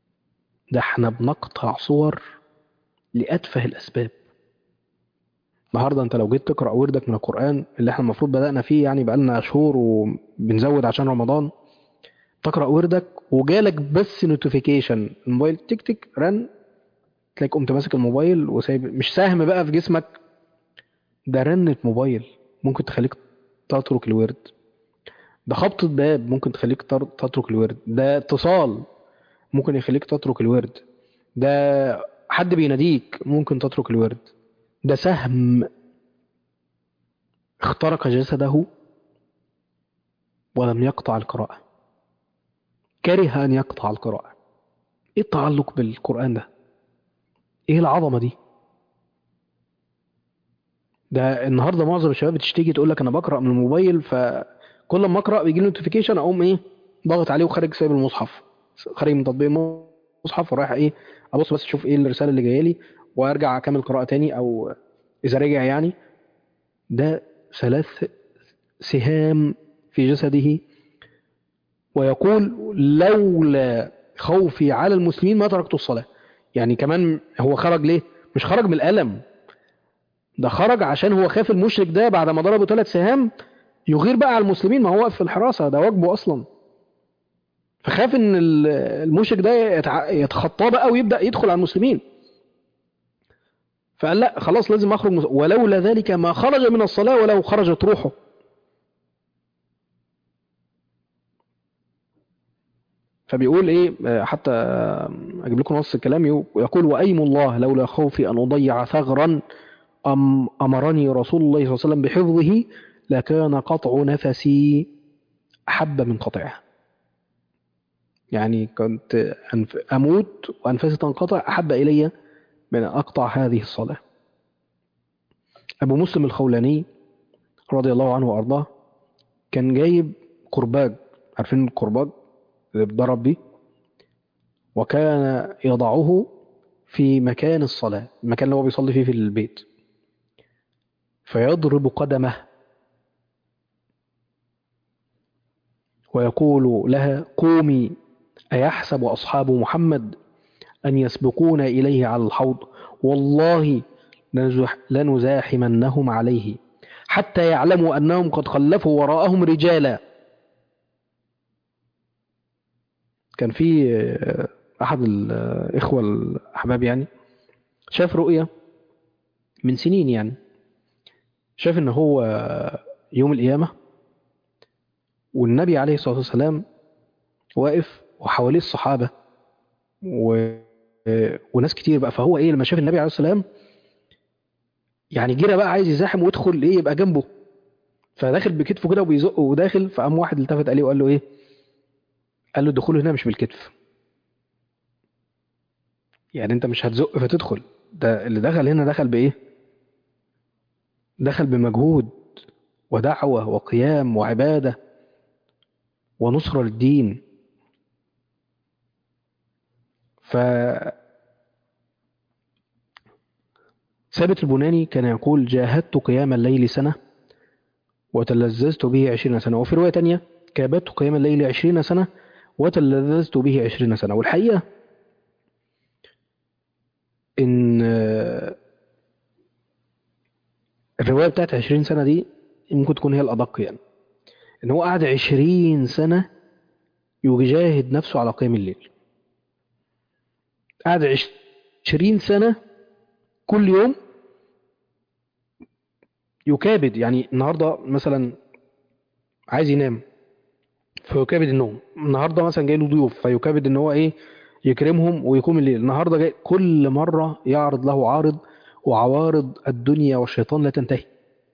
ده احنا بنقطع صور لأتفه الأسباب. النهارده انت لو جيت تقرا وردك من القران اللي احنا المفروض بدانا فيه يعني بقالنا شهور وبنزود عشان رمضان، تقرا وردك وجالك بس نوتيفيكيشن الموبايل تك تك رن، تلاقيك قمت ماسك الموبايل وسايب، مش سهم بقى في جسمك، ده رنة موبايل ممكن تخليك تترك الورد، ده خبطة باب ممكن تخليك تر- تترك الورد، ده اتصال ممكن يخليك تترك الورد، ده حد بيناديك ممكن تترك الورد، ده سهم اخترق جسده ولم يقطع القراءة، كره أن يقطع القراءة. ايه التعلق بالقرآن ده؟ ايه العظمة دي؟ ده النهارده معظم الشباب بتشتكي تقول لك انا بقرا من الموبايل، فكل ما اقرا بيجي لي نوتيفيكيشن اقوم ايه ضاغط عليه وخارج سايب المصحف، خارج من تطبيق المصحف ورايح ايه ابص بس اشوف ايه الرساله اللي جايه لي وارجع اكمل قراءه تاني، او اذا رجع يعني. ده ثلاث سهام في جسده، ويقول لولا خوفي على المسلمين ما تركت الصلاه. يعني كمان هو خرج ليه؟ مش خرج من الالم، ده خرج عشان هو خاف المشرك ده بعد ما ضربه ثلاث سهام يغير بقى على المسلمين، ما هو واقف في الحراسة ده واجبه أصلا، فخاف إن ال- المشرك ده يتع- يتخطاه بقى ويبدأ يدخل على المسلمين، فقال لا خلاص لازم أخرج مس- ولولا ذلك ما خرج من الصلاة ولو خرجت روحه. فبيقول إيه آه، حتى آه، أجيب لكم نص الكلام، يقول وأيم الله لولا خوفي أن أضيع ثغرا أم أمرني رسول الله صلى الله عليه وسلم بحفظه لكان قطع نفسي أحب من قطعه. يعني كنت أنف- أموت وأنفاسي تنقطع أحب إلي من أن أقطع هذه الصلاة. أبو مسلم الخولاني رضي الله عنه وأرضاه كان جايب كرباج، عارفين الكرباج اللي بيتضرب بيه، وكان يضعه في مكان الصلاة، المكان اللي هو بيصلي فيه في البيت، فيضرب قدمه ويقول لها قومي أيحسب أصحاب محمد أن يسبقون إليه على الحوض والله لنزح- لنزاحمنهم عليه حتى يعلموا أنهم قد خلفوا وراءهم رجالا. كان في آه، أحد الإخوة الأحباب يعني شاف رؤية من سنين، يعني شاف إن هو يوم القيامة والنبي عليه الصلاة والسلام واقف وحواليه الصحابة و... وناس كتير بقى، فهو إيه لما شاف النبي عليه الصلاة والسلام يعني جرى بقى عايز يزاحم ويدخل إيه يبقى جنبه، فداخل بكتفه كده وبيزقه وداخل، فقام واحد التفت عليه وقال له إيه، قال له الدخول هنا مش بالكتف، يعني أنت مش هتزق فتدخل، ده اللي دخل هنا دخل بإيه، دخل بمجهود ودعوة وقيام وعبادة ونصرة للدين. فثابت البناني كان يقول جاهدت قيام الليل سنة وتلذذت به عشرين سنة، وفي رواية تانية كابدت قيام الليل عشرين سنة وتلذذت به عشرين سنة. والحقيقة إن آه، الرواية بتاعت عشرين سنة دي ممكن تكون هي الأدق، يعني إن هو قعد عشرين سنة يجاهد نفسه على قيام الليل، قعد عشرين سنة كل يوم يكابد، يعني النهاردة مثلا عايز ينام فيكابد النوم، النهارده مثلا جاي له ضيوف فيكابد ان هو ايه يكرمهم ويقوم الليل، النهارده جاي كل مره يعرض له عارض، وعوارض الدنيا والشيطان لا تنتهي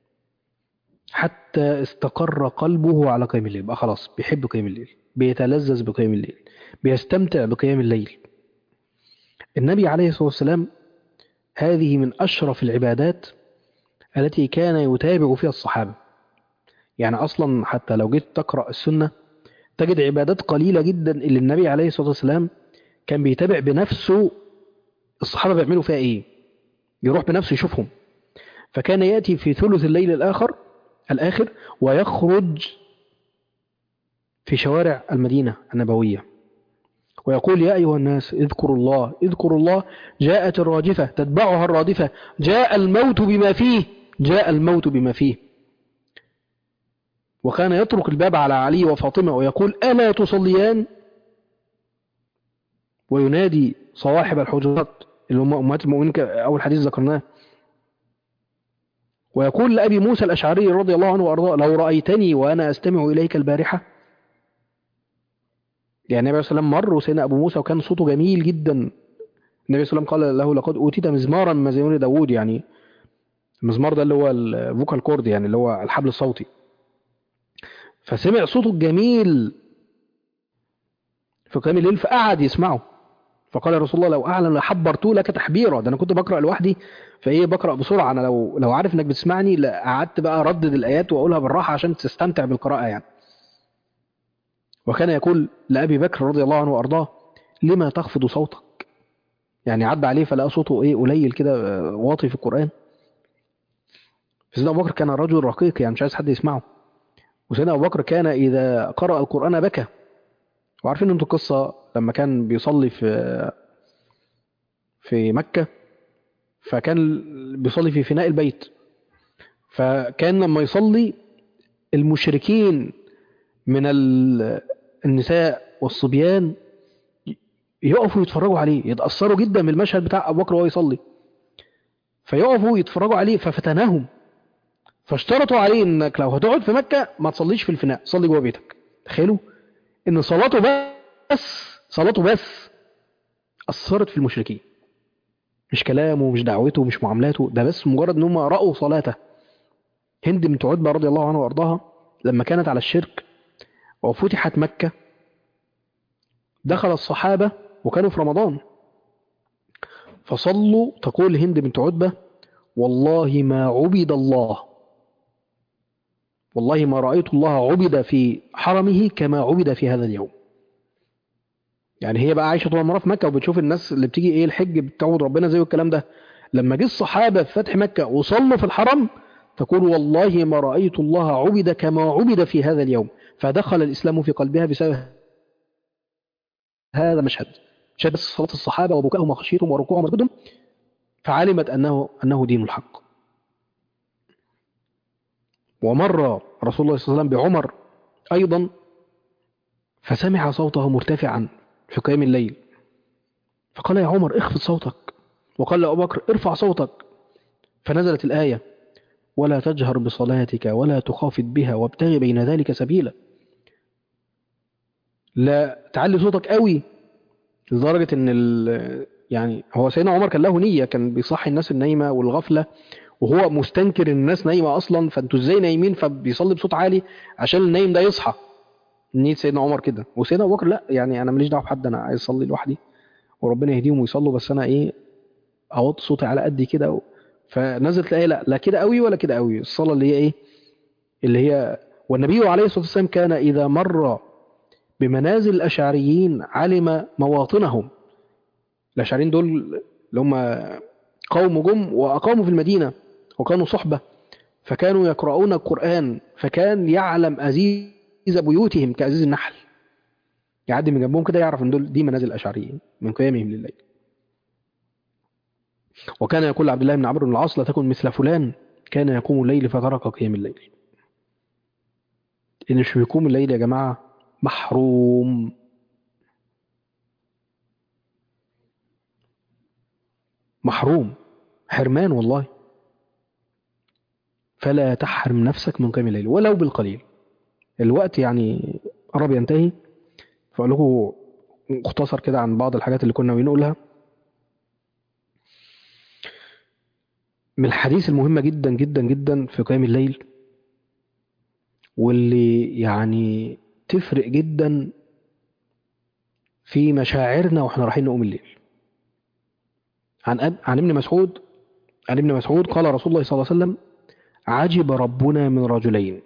حتى استقر قلبه على قيام الليل، بقى خلاص بيحب قيام الليل، بيتلذذ بقيام الليل، بيستمتع بقيام الليل. النبي عليه الصلاه والسلام هذه من اشرف العبادات التي كان يتابع فيها الصحابه، يعني اصلا حتى لو جيت تقرا السنه تجد عبادات قليله جدا اللي النبي عليه الصلاه والسلام كان بيتابع بنفسه الصحابة بيعملوا فيها ايه، يروح بنفسه يشوفهم. فكان يأتي في ثلث الليل الآخر الآخر ويخرج في شوارع المدينة النبوية ويقول يا أيها الناس اذكروا الله اذكروا الله، جاءت الراجفة تتبعها الرادفة، جاء الموت بما فيه جاء الموت بما فيه. وكان يطرق الباب على علي وفاطمة ويقول ألا تصليان، وينادي صواحب الحجرات اللي هم أمهات المؤمنين أول حديث ذكرناه، ويقول لأبي موسى الأشعري رضي الله عنه وأرضاه لو رأيتني وأنا أستمع إليك البارحة. يعني النبي صلى الله عليه وسلم مر وسيدنا أبو موسى وكان صوته جميل جدا. النبي صلى الله عليه وسلم قال له لقد أوتيت مزمارا من مزامير داوود. يعني المزمار ده اللي هو الفوكال كورد، يعني اللي هو الحبل الصوتي. فسمع صوته الجميل في قيام الليل فقعد يسمعه، فقال يا رسول الله لو أعلم لحبرته لك تحبيرا. ده أنا كنت بقرأ لوحدي فإيه بقرأ بسرعة، أنا لو لو عارف إنك بتسمعني قعدت بقى أردد الآيات وأقولها بالراحة عشان تستمتع بالقراءة يعني. وكان يقول لأبي بكر رضي الله عنه وأرضاه لما تخفض صوتك؟ يعني عدى عليه فلقى صوته إيه قليل كده واطي في القرآن. سيدنا أبو بكر كان رجل رقيق، يعني مش عايز حد يسمعه. وسيدنا أبو بكر كان إذا قرأ القرآن بكى. وعارفين أنتوا القصة لما كان بيصلي في في مكة، فكان بيصلي في فناء البيت، فكان لما يصلي المشركين من النساء والصبيان يقفوا يتفرجوا عليه، يتأثروا جدا بالمشهد بتاع أبو بكر وهو يصلي، فيقفوا يتفرجوا عليه ففتناهم، فاشترطوا عليه انك لو هتقعد في مكة ما تصليش في الفناء، صلي جوه بيتك. تخيلوا ان صلاته بس صلاته بس أثرت في المشركين، مش كلامه مش دعوته مش معاملاته، ده بس مجرد ان هم رأوا صلاته. هند بنت عتبة رضي الله عنها وارضاها لما كانت على الشرك وفتحت مكة دخل الصحابة وكانوا في رمضان فصلوا، تقول هند بنت عتبة والله ما عبد الله، والله ما رأيت الله عبد في حرمه كما عبد في هذا اليوم. يعني هي بقى عايشة طول عمرها في مكة وبتشوف الناس اللي بتيجي ايه الحج بتعبد ربنا زي الكلام ده، لما جه الصحابة في فتح مكة وصلوا في الحرم تقول والله ما رأيت الله عبد كما عبد في هذا اليوم، فدخل الإسلام في قلبها بسبب هذا المشهد، شهد صلاة الصحابة وبكائهم وخشيتهم وركوعهم وسجودهم، فعلمت أنه أنه دين الحق. ومر رسول الله صلى الله عليه وسلم بعمر أيضا فسمع صوته مرتفعا في قيام الليل، فقال يا عمر اخفض صوتك، وقال لأبو بكر ارفع صوتك، فنزلت الآية ولا تجهر بصلاتك ولا تخافت بها وابتغي بين ذلك سبيلا. لا تعلي صوتك قوي لدرجة ان ال يعني هو سيدنا عمر كان له نية، كان بيصحي الناس النايمة والغفلة وهو مستنكر ان الناس نايمة اصلا، فانتوا ازاي نايمين، فبيصلي بصوت عالي عشان النايم ده يصحى. نية سيدنا عمر كده. وسيدنا ابو بكر لا، يعني انا ماليش دعوه بحد، انا عايز اصلي لوحدي وربنا يهديهم ويصلوا، بس انا ايه اوطي صوتي على قدي كده و... فنزلت الايه لا لا كده قوي ولا كده قوي، الصلاه اللي هي ايه اللي هي. والنبي عليه الصلاه والسلام كان اذا مر بمنازل الاشعريين علم مواطنهم. الاشعريين دول اللي هم قوم جم واقاموا في المدينه وكانوا صحبه، فكانوا يقرؤون القرآن، فكان يعلم أزيز بيوتهم كأزيز النحل، يعدي من جنبهم كده يعرف ان دول دي منازل الأشعريين من قيامهم لليل. وكان يقول عبد الله بن عمرو بن العاص لا تكن مثل فلان كان يقوم الليل فترك قيام الليل. اللي مش بيقوم الليل يا جماعة محروم، محروم حرمان والله. فلا تحرم نفسك من قيام الليل ولو بالقليل. الوقت يعني قرب ينتهي، فأقول لكم مختصر كده عن بعض الحاجات اللي كنا بنقولها. من الحديث المهمة جدا جدا جدا في قيام الليل واللي يعني تفرق جدا في مشاعرنا واحنا رايحين نقوم الليل، عن أب... عن ابن مسعود عن ابن مسعود قال رسول الله صلى الله عليه وسلم عجب ربنا من رجلين،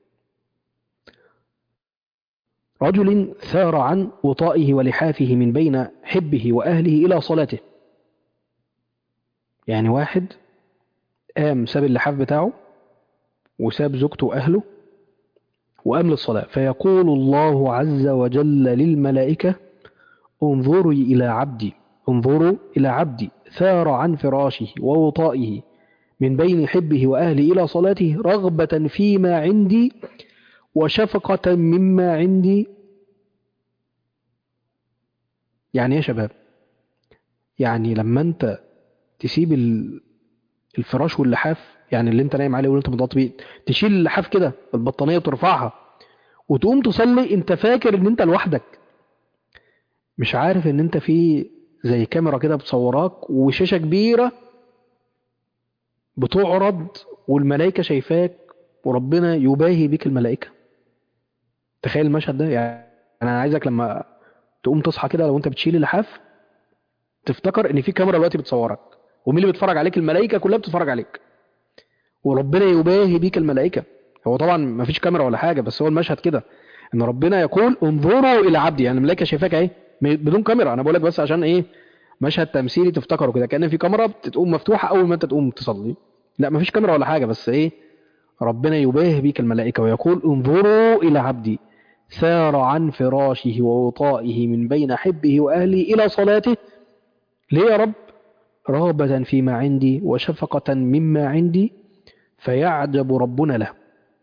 رجل ثار عن وطائه ولحافه من بين حبه وأهله إلى صلاته. يعني واحد قام ساب اللحاف بتاعه وساب زوجته وأهله وقام للصلاة، فيقول الله عز وجل للملائكة انظروا إلى عبدي انظروا إلى عبدي ثار عن فراشه ووطائه من بين حبه وأهله إلى صلاته رغبة فيما عندي وشفقة مما عندي. يعني إيه يا شباب؟ يعني لما أنت تسيب الفراش واللحاف، يعني اللي أنت نايم عليه واللي أنت متغطي بيه، تشيل اللحاف كده البطانية وترفعها وتقوم تصلي، أنت فاكر إن أنت لوحدك، مش عارف إن أنت في زي كاميرا كده بتصوراك وشاشة كبيرة بتعرض والملائكة شايفاك وربنا يباهي بك الملائكة. تخيل المشهد ده. يعني أنا عايزك لما تقوم تصحى كده لو أنت بتشيل اللحاف تفتكر إن في كاميرا دلوقتي بتصورك، ومين اللي بيتفرج عليك؟ الملائكة كلها بتتفرج عليك، وربنا يباهي بيك الملائكة. هو طبعا ما فيش كاميرا ولا حاجة، بس هو المشهد كده ان ربنا يقول انظروا الى عبدي، يعني الملائكة شايفاك اهي بدون كاميرا. انا بقول لك بس عشان ايه، مشهد تمثيلي تفتكره كده كأن في كاميرا بتقوم مفتوحة اول ما انت تقوم تصلي. لا ما فيش كاميرا ولا حاجة، بس ايه، ربنا يباهي بيك الملائكة ويقول انظروا الى عبدي سار عن فراشه ووطائه من بين حبه واهله الى صلاته. ليه يا رب؟ رغبة فيما عندي وشفقة مما عندي فيعجب ربنا له.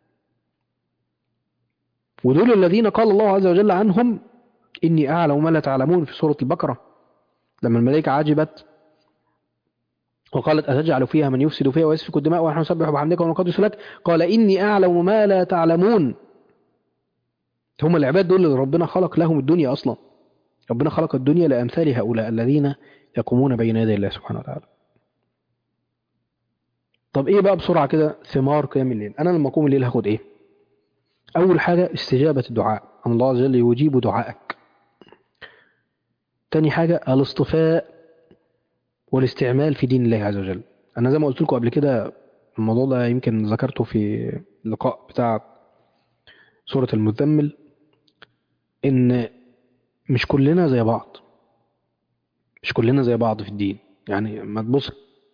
ودول الذين قال الله عز وجل عنهم إني أعلم ما لا تعلمون في سورة البقرة، لما الملائكة عجبت وقالت أتجعل فيها من يفسد فيها ويسفك الدماء ونحن نسبح بحمدك ونقدس لك، قال إني أعلم ما لا تعلمون. هم العباد دول اللي ربنا خلق لهم الدنيا أصلا. ربنا خلق الدنيا لأمثال هؤلاء الذين يقومون بين يدي الله سبحانه وتعالى. طب إيه بقى بسرعة كده ثمار قيام الليل؟ أنا لما أقوم الليل هاخد إيه؟ أول حاجة استجابة الدعاء، أن الله عز وجل يجيب دعائك. تاني حاجة الاصطفاء والاستعمال في دين الله عز وجل. أنا زي ما قلت لكم قبل كده الموضوع ده يمكن ذكرته في اللقاء بتاع سورة المزمل، إن مش كلنا زي بعض، مش كلنا زي بعض في الدين. يعني ما تبص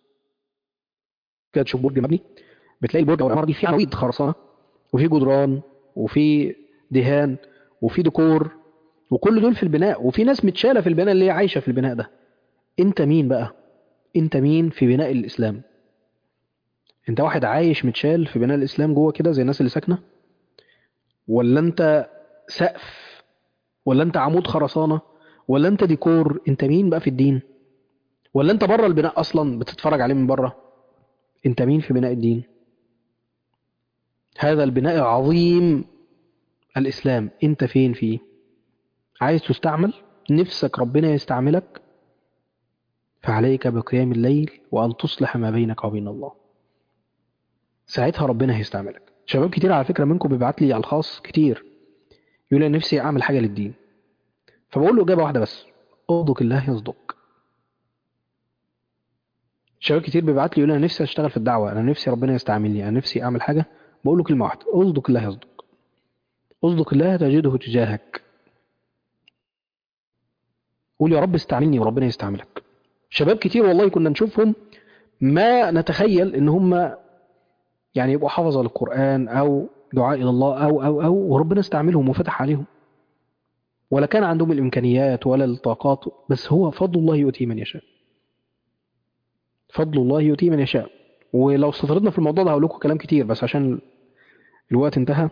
كده تشوف برج مبني، بتلاقي البرج أو العمارة دي فيه عواميد خرسانة وفي جدران وفي دهان وفي ديكور، وكل دول في البناء، وفي ناس متشالة في البناء اللي هي عايشة في البناء ده. انت مين بقى؟ انت مين في بناء الإسلام؟ انت واحد عايش متشال في بناء الإسلام جوه كده زي الناس اللي ساكنة، ولا انت سقف، ولا انت عمود خرسانة، ولا انت ديكور؟ انت مين بقى في الدين؟ ولا انت بره البناء اصلا بتتفرج عليه من بره؟ انت مين في بناء الدين؟ هذا البناء العظيم الإسلام انت فين فيه؟ عايز تستعمل؟ نفسك ربنا يستعملك؟ فعليك بقيام الليل وأن تصلح ما بينك وبين الله، ساعتها ربنا هيستعملك. شباب كتير على فكرة منكم بيبعت لي على الخاص كتير يقول لي نفسي أعمل حاجة للدين، فبقول له إجابة واحدة بس: اصدق الله يصدق. شباب كتير بيبعت لي يقول أنا نفسي أشتغل في الدعوة، أنا نفسي ربنا يستعملني، أنا نفسي أعمل حاجة. بقول له كلمة واحدة: اصدق الله يصدق. اصدق الله تجده تجاهك. قول يا رب استعملني وربنا يستعملك. شباب كتير والله كنا نشوفهم ما نتخيل ان هم يعني يبقوا حفظة للقرآن او دعاء الى الله او او او وربنا استعملهم وفتح عليهم، ولا كان عندهم الامكانيات ولا الطاقات، بس هو فضل الله يؤتيه من يشاء. فضل الله يؤتيه من يشاء. ولو استطردنا في الموضوع ده هقول لكم كلام كتير بس عشان الوقت انتهى.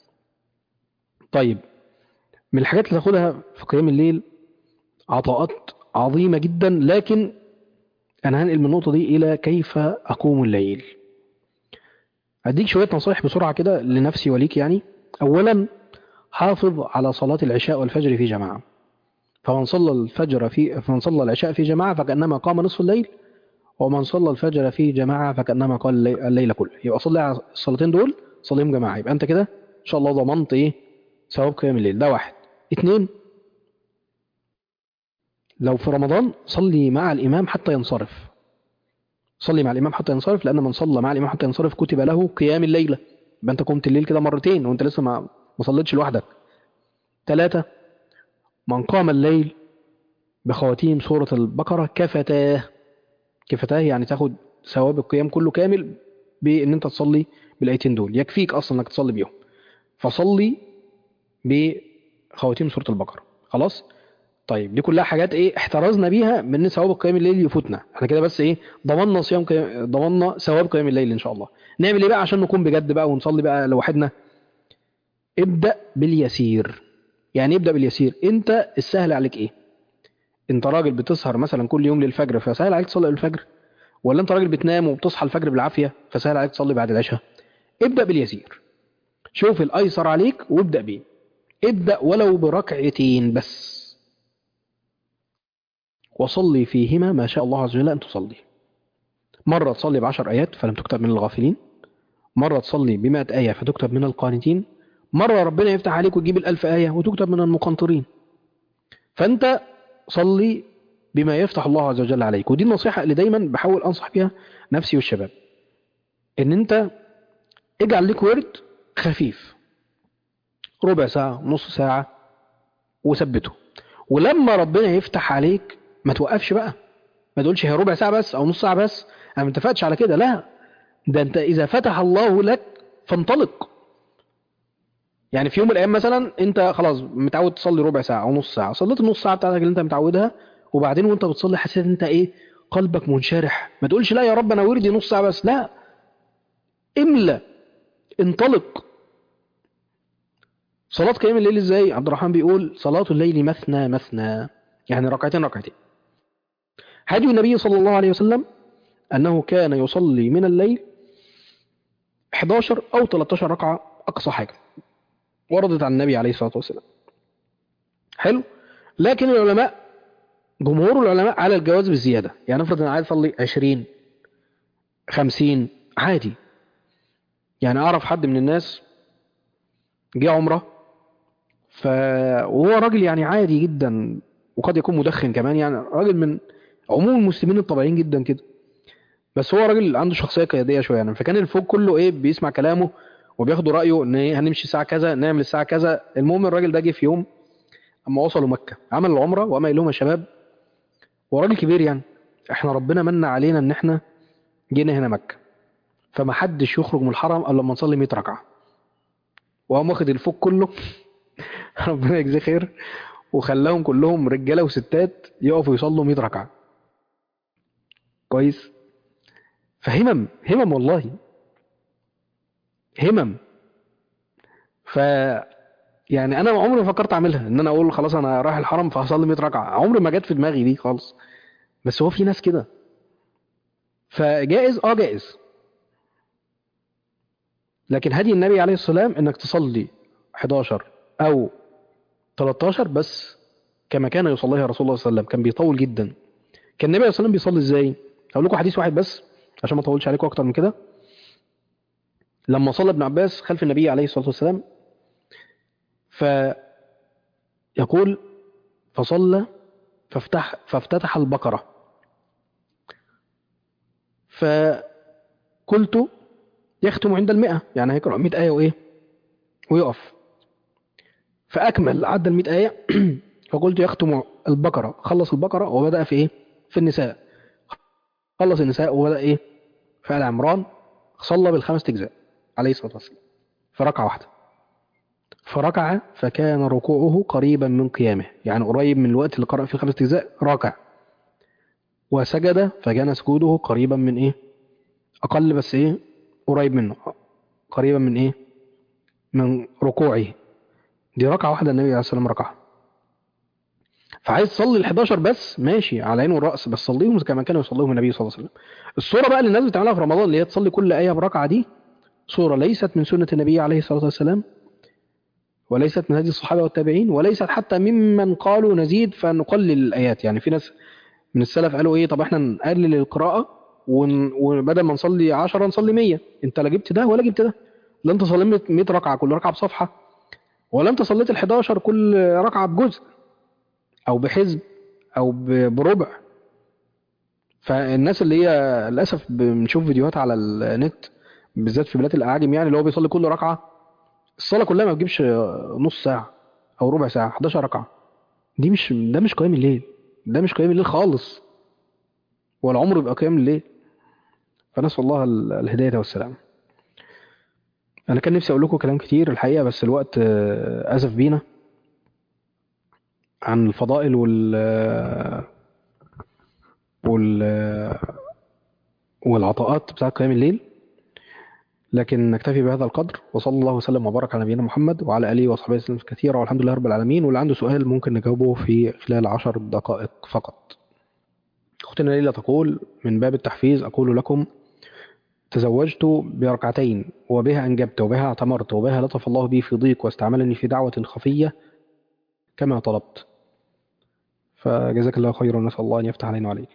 طيب، من الحاجات اللي تاخدها في قيام الليل عطاءات عظيمة جدا، لكن أنا هنقل من النقطة دي إلى كيف أقوم الليل. أديك شوية نصائح بسرعة كده لنفسي وليك. يعني أولا، حافظ على صلاة العشاء والفجر في جماعة. فمن صلى الفجر في فمن صلى العشاء في جماعة فكأنما قام نصف الليل، ومن صلى الفجر في جماعة فكأنما قال الليل كله. يبقى صلي على الصلاتين دول، صليهم جماعة، يبقى أنت كده إن شاء الله ضمنت إيه؟ ثواب قيام الليل. ده واحد. اتنين، لو في رمضان صلي مع الإمام حتى ينصرف. صلي مع الإمام حتى ينصرف، لأن من صلى مع الإمام حتى ينصرف كتب له قيام الليلة. يبقى أنت قمت الليل كده مرتين وأنت لسه ما ما صليتش لوحدك. ثلاثة، من قام الليل بخواتيم سورة البقرة كفتاه. كفتاه يعني تاخد ثواب القيام كله كامل بأن أنت تصلي بالآيتين دول، يكفيك أصلا أنك تصلي بيهم. فصلي بخواتيم سورة البقرة. خلاص. طيب دي كلها حاجات ايه احترزنا بيها من ان ثواب قيام الليل يفوتنا، احنا كده بس ايه ضمننا صيام قيام، ضمننا ثواب قيام الليل ان شاء الله. نعمل ايه بقى عشان نكون بجد بقى ونصلي بقى لوحدنا؟ ابدأ باليسير. يعني ابدأ باليسير. انت السهل عليك ايه؟ انت راجل بتسهر مثلا كل يوم للفجر فسهل عليك تصلي الفجر، ولا انت راجل بتنام وبتصحى الفجر بالعافية فسهل عليك تصلي بعد العشاء؟ ابدأ باليسير، شوف الايسر عليك وابدأ بيه. ابدأ ولو بركعتين بس، وصلي فيهما ما شاء الله عز وجل ان تصلي. مرة تصلي بعشر آيات فلم تكتب من الغافلين، مرة تصلي بمائة آية فتكتب من القانتين، مرة ربنا يفتح عليك وتجيب الألف آية وتكتب من المقنطرين. فأنت صلي بما يفتح الله عز وجل عليك. ودي النصيحة اللي دايما بحاول أنصح بيها نفسي والشباب، إن أنت اجعل لك ورد خفيف، ربع ساعة نص ساعة، وثبته. ولما ربنا يفتح عليك ما توقفش بقى، ما تقولش هي ربع ساعة بس أو نص ساعة بس، أنا ما اتفقتش على كده، لا، ده أنت إذا فتح الله لك فانطلق. يعني في يوم من الايام مثلا انت خلاص متعود تصلي ربع ساعه او نص ساعه، صليت النص ساعه بتاعتك اللي انت متعودها، وبعدين وانت بتصلي حسيت ان انت ايه قلبك منشرح، ما تقولش لا يا رب انا وردي نص ساعه بس، لا، املا، انطلق. صلاه قيام الليل ازاي؟ عبد الرحمن بيقول صلاه الليل مثنى مثنى، يعني ركعتين ركعتين. هدي النبي صلى الله عليه وسلم انه كان يصلي من الليل حداشر او تلتاشر ركعه اقصى حاجه، وردت عن النبي عليه الصلاه والسلام. حلو. لكن العلماء، جمهور العلماء على الجواز بالزيادة. يعني افرض انا عايز اصلي عشرين خمسين عادي. يعني اعرف حد من الناس جه عمرة، ف وهو راجل يعني عادي جدا، وقد يكون مدخن كمان، يعني راجل من عموم المسلمين الطبيعيين جدا كده، بس هو راجل عنده شخصية قيادية شوية يعني، فكان الفوق كله ايه بيسمع كلامه وبياخدوا رأيه ان ايه هنمشي الساعة كذا نعمل الساعة كذا. المهم الراجل ده جه في يوم اما وصلوا مكة عمل العمرة وقام قايل لهم يا شباب، هو راجل كبير يعني، احنا ربنا من علينا ان احنا جينا هنا مكة، فما حدش يخرج من الحرم الا لما نصلي مية ركعه. وقام واخد الفوق كله ربنا يجزيه خير، وخلاهم كلهم رجاله وستات يقفوا يصلوا مية ركعه. كويس. فهمم همم والله، همم. ف يعني انا عمري ما فكرت اعملها، ان انا اقول خلاص انا رايح الحرم فهصلي مية ركعه، عمري ما جت في دماغي دي خالص. بس هو في ناس كده، فجائز اه جائز. لكن هدي النبي عليه الصلاه والسلام انك تصلي حداشر او تلتاشر بس، كما كان يصليها رسول الله صلى الله عليه وسلم، كان بيطول جدا. كان النبي صلى الله عليه وسلم بيصلي ازاي؟ هقول لكم حديث واحد بس عشان ما اطولش عليكم اكتر من كده. لما صلى ابن عباس خلف النبي عليه الصلاه والسلام، فيقول فصلى فافتح فافتتح البقره، فقلت يختم عند المئة، يعني هيقرأ مئة آية وإيه ويقف، فأكمل عدى المئة آية فقلت يختم البقرة، خلص البقرة وبدأ في إيه في النساء، خلص النساء وبدأ إيه في آل عمران، صلى بالخمس أجزاء عليه الصلاة والسلام في ركعة واحدة. فركع فكان ركوعه قريبا من قيامه، يعني قريب من الوقت اللي قرأ فيه خمس أجزاء راكع. وسجد فكان سجوده قريبا من إيه أقل بس إيه قريب منه، قريبا من إيه من ركوعه. دي ركعة واحدة النبي عليه الصلاة والسلام ركعها. فعايز تصلي ال حداشر بس ماشي على عين والرأس، بس صليهم كما كان يصليهم النبي صلى الله عليه وسلم. الصورة بقى اللي الناس بتعملها في رمضان اللي هي تصلي كل آية بركعة، دي صورة ليست من سنة النبي عليه الصلاة والسلام، وليست من هدي الصحابة والتابعين، وليست حتى ممن قالوا نزيد فنقلل الآيات. يعني في ناس من السلف قالوا ايه طب احنا نقلل القراءة ون- وبدل ما نصلي عشرة نصلي مية. انت لا جبت ده ولا جبت ده، لا انت صليت مية ركعة كل ركعة بصفحة، ولا انت صليت ال حداشر كل ركعة بجزء او بحزب او ب- بربع. فالناس اللي هي للاسف بنشوف فيديوهات على النت بالذات في بلاد الاعاجم، يعني اللي هو بيصلي كل ركعة الصلاة كلها ما بتجيبش نص ساعة او ربع ساعة، حداشر ركعة. دي مش ده مش قيام الليل، ده مش قيام الليل خالص، ولا عمره يبقى قيام الليل. فنسأل الله ال- الهداية والسلام. أنا كان نفسي أقول لكم كلام كتير الحقيقة، بس الوقت آه، أسف بينا. عن الفضائل وال وال والعطاءات بتاعت قيام الليل، لكن نكتفي بهذا القدر. وصلى الله وسلم وبارك على نبينا محمد وعلى آله وصحبه وسلم كثيرا، والحمد لله رب العالمين. واللي عنده سؤال ممكن نجاوبه في خلال عشر دقائق فقط. أختنا ليلى تقول: من باب التحفيز أقول لكم: تزوجت بركعتين وبها أنجبت وبها اعتمرت وبها لطف الله بي في ضيق واستعملني في دعوة خفية كما طلبت. فجزاك الله خيرا، نسأل الله أن يفتح علينا وعليك.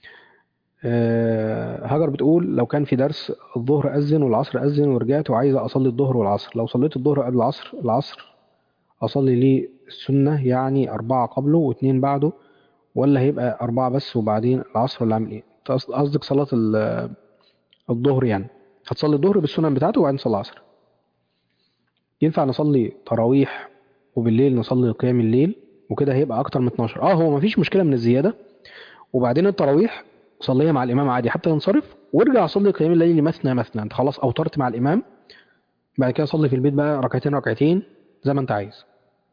أه هاجر بتقول: لو كان في درس الظهر أذن والعصر أذن ورجعت وعايزة أصلي الظهر والعصر، لو صليت الظهر قبل العصر العصر أصلي لي السنة، يعني أربعة قبله واثنين بعده، ولا هيبقى أربعة بس وبعدين العصر، ولا أعمل إيه؟ أنت قصد- قصدك صلاة ال- الظهر، يعني هتصلي الظهر بالسنن بتاعته وبعدين تصلي العصر. ينفع نصلي تراويح وبالليل نصلي قيام الليل وكده هيبقى أكتر من اتناشر. أه هو مفيش مشكلة من الزيادة، وبعدين التراويح صليها مع الإمام عادي حتى ينصرف، وارجع صلي قيام الليل مثنى مثنى. أنت خلاص أوترت مع الإمام، بعد كده صلي في البيت بقى ركعتين ركعتين زي ما أنت عايز.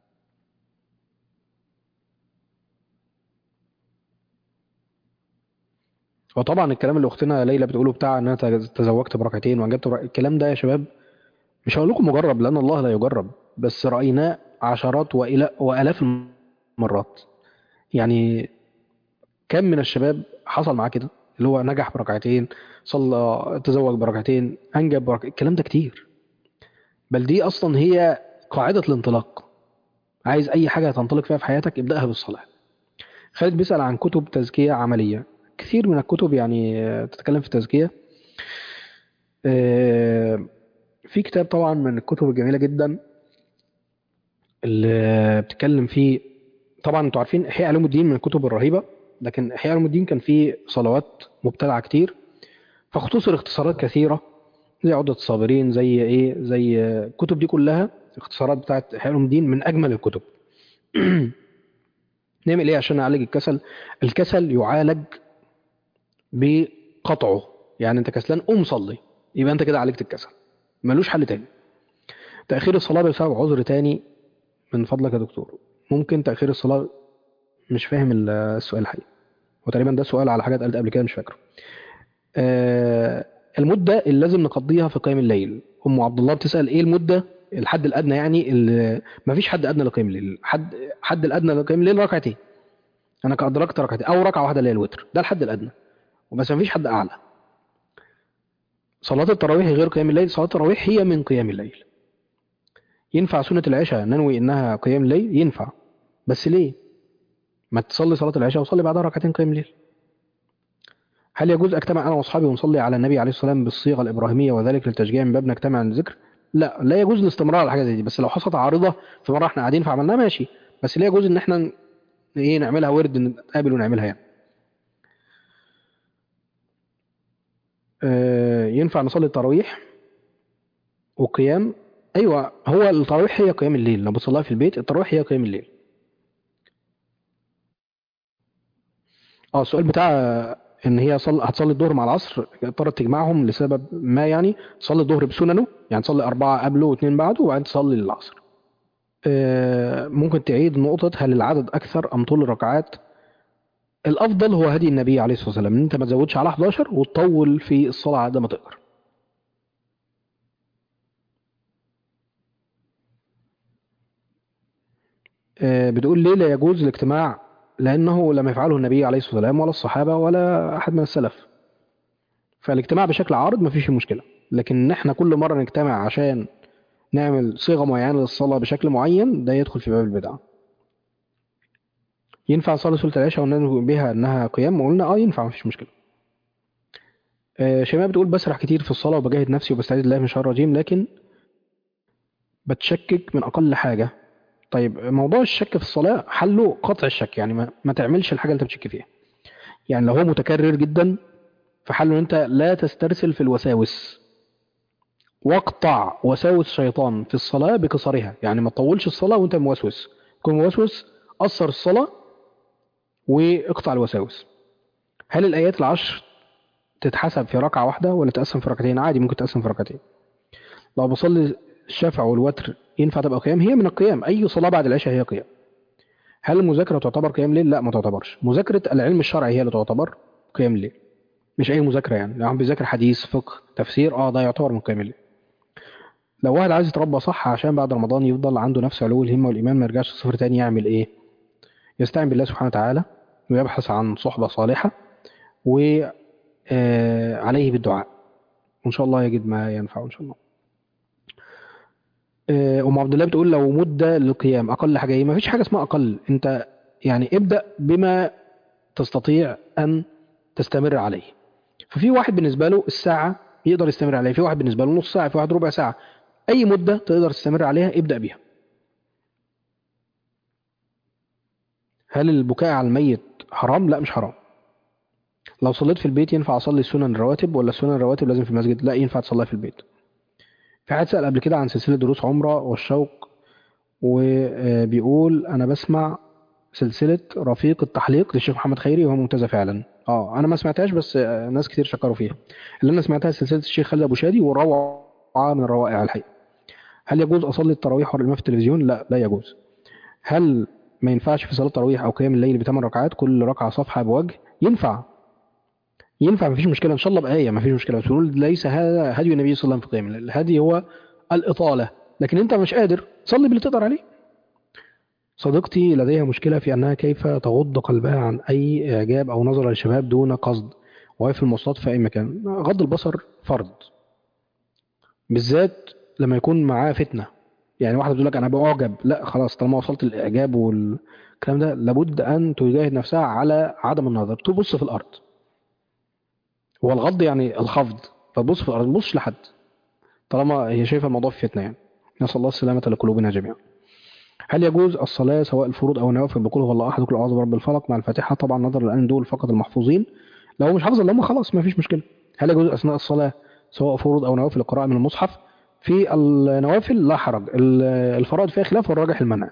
وطبعا الكلام اللي اختنا ليلى بتقوله بتاع ان انا تزوجت بركعتين وانجبت بركعتين، الكلام ده يا شباب مش هقول لكم مجرب لان الله لا يجرب، بس رايناه عشرات وإلى والاف المرات. يعني كم من الشباب حصل معاه كده، اللي هو نجح بركعتين، صلى، تزوج بركعتين، انجب بركعتين، الكلام ده كتير. بل دي اصلا هي قاعده الانطلاق. عايز اي حاجه تنطلق فيها في حياتك ابداها بالصلاه. خالد بيسأل عن كتب تزكيه عمليه. كثير من الكتب يعني آه، تتكلم في التزكيه. آه، في كتاب طبعا من الكتب الجميلة جدا اللي بتتكلم فيه، طبعا انتوا عارفين إحياء علوم الدين من الكتب الرهيبة، لكن إحياء علوم الدين كان فيه صلوات مبتدعة كتير، فاختصر اختصارات كثيرة زي عدة الصابرين، زي ايه، زي الكتب دي كلها اختصارات بتاعت إحياء علوم الدين من أجمل الكتب. نعمل ايه عشان نعالج الكسل؟ الكسل يعالج بقطعه. يعني انت كسلان قوم صلي، يبقى انت كده عالجت الكسل، ملوش حل تاني. تأخير الصلاة بسبب عذر تاني، من فضلك يا دكتور ممكن تأخير الصلاة؟ مش فاهم ال- السؤال الحقيقي. وتقريبا ده سؤال على حاجات قالت قبل كده مش فاكره. آه المدة اللي لازم نقضيها في قيام الليل، أم عبد الله بتسأل إيه المدة الحد الأدنى، يعني اللي مفيش حد أدنى لقيام الليل. حد حد الأدنى لقيام الليل ركعتين، أنا أدركت ركعتين أو ركعة واحدة اللي هي الوتر، ده الحد الأدنى، وبس مفيش حد أعلى. صلاة التراويح غير قيام الليل، صلاة التراويح هي من قيام الليل. ينفع سنة العشاء ننوي إنها قيام الليل؟ ينفع، بس ليه؟ ما تصلي صلاة العشاء وصلي بعدها ركعتين قيام الليل. هل يجوز أجتمع أنا وأصحابي ونصلي على النبي عليه الصلاة والسلام بالصيغة الإبراهيمية وذلك للتشجيع من باب نجتمع عن الذكر؟ لا، لا يجوز الاستمرار على حاجة زي دي، بس لو حصلت عارضة في مرة احنا قاعدين فعملناها ماشي، بس لا يجوز إن احنا ن- إيه نعملها ورد، نتقابل ونعملها يعني. آه ينفع نصلي التراويح وقيام؟ أيوة، هو التراويح هي قيام الليل، لو بتصليها في البيت التراويح هي قيام الليل. اه السؤال بتاع آه، ان هي صل... هتصلي الظهر مع العصر، اضطرت تجمعهم لسبب ما، يعني تصلي الظهر بسننه، يعني تصلي أربعة قبله واثنين بعده وبعدين تصلي العصر. آه، ممكن تعيد نقطة هل العدد أكثر أم طول الركعات؟ الأفضل هو هدي النبي عليه الصلاة والسلام إن أنت ما تزودش على حداشر وتطول في الصلاة على قد ما تقدر. آه، بتقول ليه لا يجوز الاجتماع؟ لأنه لم يفعله النبي عليه الصلاة والسلام ولا الصحابة ولا أحد من السلف. فالاجتماع بشكل عارض ما فيش مشكلة، لكن إن إحنا كل مرة نجتمع عشان نعمل صيغة معينة للصلاة بشكل معين ده يدخل في باب البدعة. ينفع نصلي سورة العشاء وننوي بها إنها قيام؟ وقلنا آه ينفع مفيش مشكلة. آه، شيماء بتقول بسرح كتير في الصلاة وبجاهد نفسي وبستعيذ بالله من الشيطان الرجيم، لكن بتشكك من أقل حاجة. طيب موضوع الشك في الصلاة حله قطع الشك، يعني ما, ما تعملش الحاجة اللي انت بتشك فيها. يعني لو هو متكرر جدا فحله ان انت لا تسترسل في الوساوس، واقطع وساوس الشيطان في الصلاة بقصرها، يعني ما تطولش الصلاة وانت موسوس، تكون موسوس، قصر الصلاة واقطع الوساوس. هل الآيات العشر تتحسب في ركعة واحدة ولا تقسم في ركعتين؟ عادي ممكن تقسم في ركعتين. لو بصلي الشفع والوتر ينفع تبقى قيام؟ هي من القيام، أي صلاة بعد العشاء هي قيام. هل المذاكرة تعتبر قيام ليل؟ لا، ما تعتبرش. مذاكرة العلم الشرعي هي اللي تعتبر قيام ليل، مش أي مذاكرة. يعني لو عم بيذاكر حديث فقه تفسير اه ده يعتبر من قيام الليل. لو واحد عايز يتربى صح عشان بعد رمضان يفضل عنده نفس علو الهمة والإيمان ما يرجعش صفر تاني، يعمل إيه؟ يستعين بالله سبحانه وتعالى ويبحث عن صحبة صالحة وعليه بالدعاء، وإن شاء الله يجد ما ينفعه إن شاء الله. آه، أم عبد الله بتقول لو مدة للقيام أقل حاجة إيه؟ ما فيش حاجة اسمها أقل. أنت يعني ابدأ بما تستطيع أن تستمر عليه. ففي واحد بالنسبة له الساعة يقدر يستمر عليها، في واحد بالنسبة له نص ساعة، في واحد ربع ساعة. أي مدة تقدر تستمر عليها ابدأ بيها. هل البكاء على الميت حرام؟ لا، مش حرام. لو صليت في البيت ينفع أصلي السنن الرواتب ولا السنن الرواتب لازم في المسجد؟ لا، ينفع تصليها في البيت. في حد سأل قبل كده عن سلسلة دروس عمرة والشوق، وبيقول أنا بسمع سلسلة رفيق التحليق للشيخ محمد خيري وهو ممتازة فعلا. اه انا ما سمعتهاش، بس آه، ناس كتير شكروا فيها. اللي انا سمعتها سلسلة الشيخ خالد ابو شادي، وروعة من الروائع الحقيقة. هل يجوز اصلي التراويح ورا الامام في التلفزيون؟ لا، لا يجوز. هل ما ينفعش في صلاة التراويح او قيام الليل بثمان ركعات كل ركعة صفحة بوجه؟ ينفع. ينفع، مفيش مشكلة ان شاء الله بآية، مفيش مشكلة. بس نقول ليس هذا هدي النبي صلى الله عليه وسلم في قيام الليل. الهدي هو الإطالة، لكن انت مش قادر صلي باللي تقدر عليه. صديقتي لديها مشكلة في أنها كيف تغض قلبها عن أي إعجاب أو نظرة للشباب دون قصد، وهي في المواصلات في أي مكان. غض البصر فرض، بالذات لما يكون معاه فتنة. يعني واحدة بتقول لك أنا بأعجب، لا خلاص، طالما وصلت للإعجاب والكلام ده لابد أن تجاهد نفسها على عدم النظر، تبص في الأرض. هو الغض يعني الخفض، فتبص في الأرض، ما تبصش لحد طالما هي شايفة الموضوع في فتنة يعني. نسأل الله السلامة لقلوبنا جميعا. هل يجوز الصلاة سواء الفروض أو النوافل بقول هو الله أحد قل أعوذ برب الفلق مع الفاتحة؟ طبعا نظرا لأن دول فقط المحفوظين. لو مش حافظ اللي هم خلاص ما فيش مشكلة. هل يجوز أثناء الصلاة سواء فروض أو نوافل القراءة من المصحف؟ في النوافل لا حرج، ال- الفرائض فيها خلاف والراجح المنع.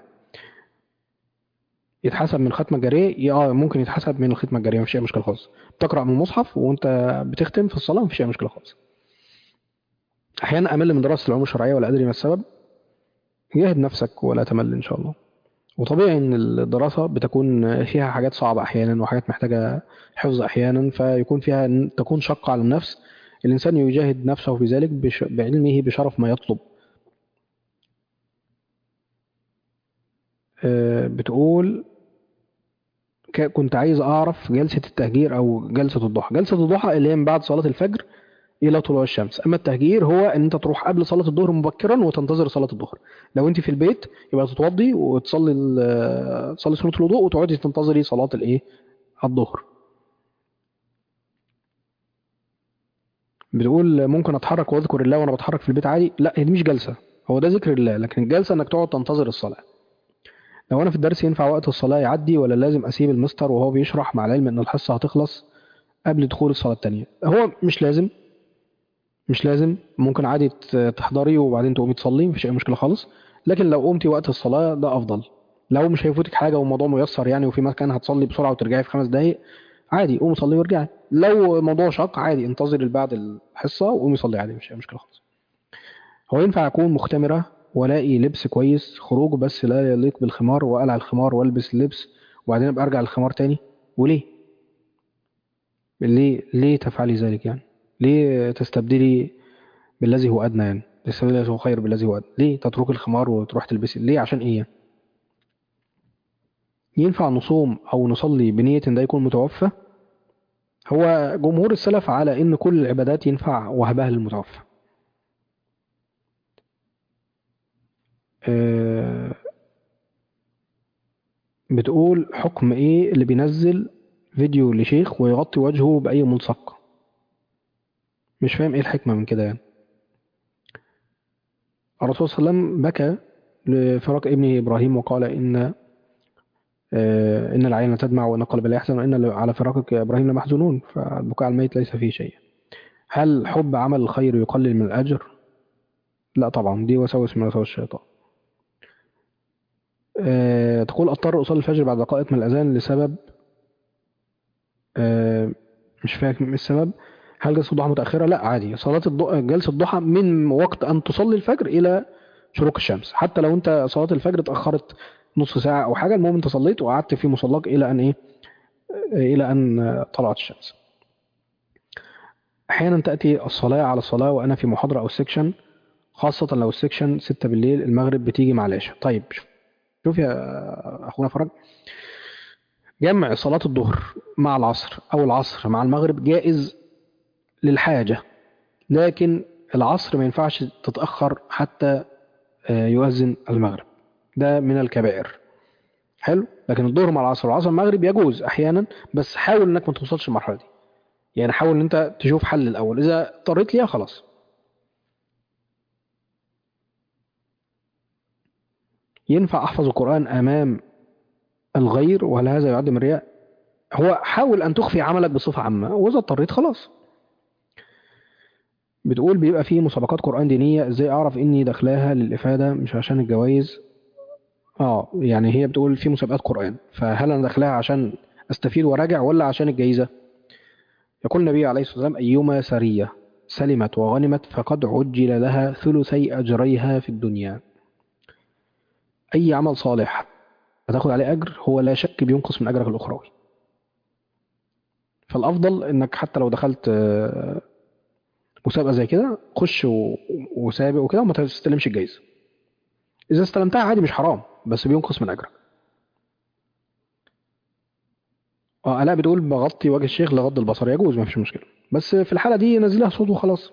يتحسب من الختمة الجارية؟ اه ممكن يتحسب من الختمة الجارية، مفيش أي مشكلة خالص. بتقرأ من المصحف وأنت بتختم في الصلاة، مفيش أي مشكلة خالص. أحيانا أمل من دراسة العلوم الشرعية ولا أدري ما السبب. جاهد نفسك ولا تمل إن شاء الله. وطبيعي ان الدراسة بتكون فيها حاجات صعبة احيانا وحاجات محتاجة حفظ احيانا، فيكون فيها تكون شقة على النفس. الانسان يجاهد نفسه في ذلك بش- بعلمه بشرف ما يطلب. آه، بتقول ك- كنت عايز اعرف جلسة التهجير او جلسة الضحى. جلسة الضحى اللي هي من بعد صلاة الفجر الى طلوع الشمس. اما التهجير هو ان انت تروح قبل صلاة الظهر مبكرا وتنتظر صلاة الظهر. لو انت في البيت يبقى تتوضي وتصلي ال- تصلي سنة الوضوء وتقعدي تنتظري صلاة الايه، الظهر. بتقول ممكن اتحرك واذكر الله وانا بتحرك في البيت عادي؟ لا، هي دي مش جلسه، هو ده ذكر الله، لكن الجلسه انك تقعد تنتظر الصلاه. لو انا في الدرس ينفع وقت الصلاه يعدي ولا لازم اسيب المستر وهو بيشرح مع العلم ان الحصه هتخلص قبل دخول الصلاه التانيه؟ هو مش لازم، مش لازم. ممكن عادي ت- تحضري وبعدين تقومي تصلي، مفيش اي مشكله خالص. لكن لو قمتي وقت الصلاه ده افضل. لو مش هيفوتك حاجه والموضوع ميسر يعني وفي مكان هتصلي بسرعه وترجعي في خمس دقائق، عادي قومي صلي وارجعي. لو الموضوع شاق عادي انتظري بعد الحصه وقومي صلي عادي، مش اي مشكله خالص. هو ينفع أكون مختمرة وألاقي لبس كويس خروج بس لا يليق بالخمار وأقلع الخمار وألبس اللبس وبعدين أبقى أرجع للخمار تاني؟ وليه؟ ليه ليه تفعلي ذلك يعني؟ ليه تستبدلي بالذي هو أدنى يعني؟ تستبدلي الذي هو خير بالذي هو أدنى؟ ليه تتركي الخمار وتروح تلبسي؟ ليه؟ عشان إيه يعني؟ ينفع نصوم أو نصلي بنية إن ده يكون متوفى؟ هو جمهور السلف على إن كل العبادات ينفع وهبها للمتوفى. أه، بتقول حكم إيه اللي بينزل فيديو لشيخ ويغطي وجهه بأي ملصق؟ مش فاهم ايه الحكمة من كده يعني. الرسول صلى الله عليه وسلم بكى لفراق ابنه إبراهيم وقال إن آه، إن العين تدمع وإن القلب لا يحزن وإن على فراقك يا إبراهيم لمحزونون. فالبكاء على الميت ليس فيه شيء. هل حب عمل الخير يقلل من الأجر؟ لا طبعا، دي وسوس من وسوس الشيطان. آه، تقول أضطر أصلي الفجر بعد دقائق من الأذان لسبب آه، مش فاهم إيه السبب. هل جلسة الضحى متأخرة؟ لا عادي، صلاة الضحى جلسة الضحى من وقت أن تصلي الفجر إلى شروق الشمس. حتى لو أنت صلاة الفجر اتأخرت نص ساعة أو حاجة. المهم أنت صليت وقعدت في مصلاك إلى أن إيه إلى أن طلعت الشمس. أحيانا تأتي الصلاة على الصلاة وأنا في محاضرة أو سيكشن، خاصة لو السيكشن ستة بالليل، المغرب بتيجي مع العشاء. طيب شوف يا أخونا فرج، جمع صلاة الظهر مع العصر أو العصر مع المغرب جائز للحاجة، لكن العصر ما ينفعش تتأخر حتى آه، يؤذن المغرب، ده من الكبائر. حلو. لكن الظهر مع العصر والعصر مع المغرب يجوز أحيانا، بس حاول إنك ما توصلش المرحلة دي. يعني حاول إن أنت تشوف حل الأول، إذا اضطريت ليها خلاص. ينفع أحفظ القرآن أمام الغير وهل هذا يعد من رياء؟ هو حاول أن تخفي عملك بصفة عامة، وإذا اضطريت خلاص. بتقول بيبقى فيه مسابقات قرآن دينية، ازاي اعرف اني داخلاها للإفادة مش عشان الجوائز؟ اه يعني هي بتقول في مسابقات قرآن، فهل انا داخلاها عشان استفيد وراجع ولا عشان الجائزة؟ يقول النبي عليه الصلاة والسلام ايما سرية سلمت وغنمت فقد عجل لها ثلثي اجريها في الدنيا. اي عمل صالح هتاخد عليه اجر هو لا شك بينقص من اجرك الاخروي. فالافضل انك حتى لو دخلت آه، مسابقة زي كده، خش و- وسابق وكده وما تستلمش الجائزة. إذا استلمتها عادي مش حرام، بس بينقص من أجرك. اه لا، بتقول بغطي وجه الشيخ لغض البصر، يجوز ما فيش مشكلة، بس في الحالة دي نزلها صوت وخلاص.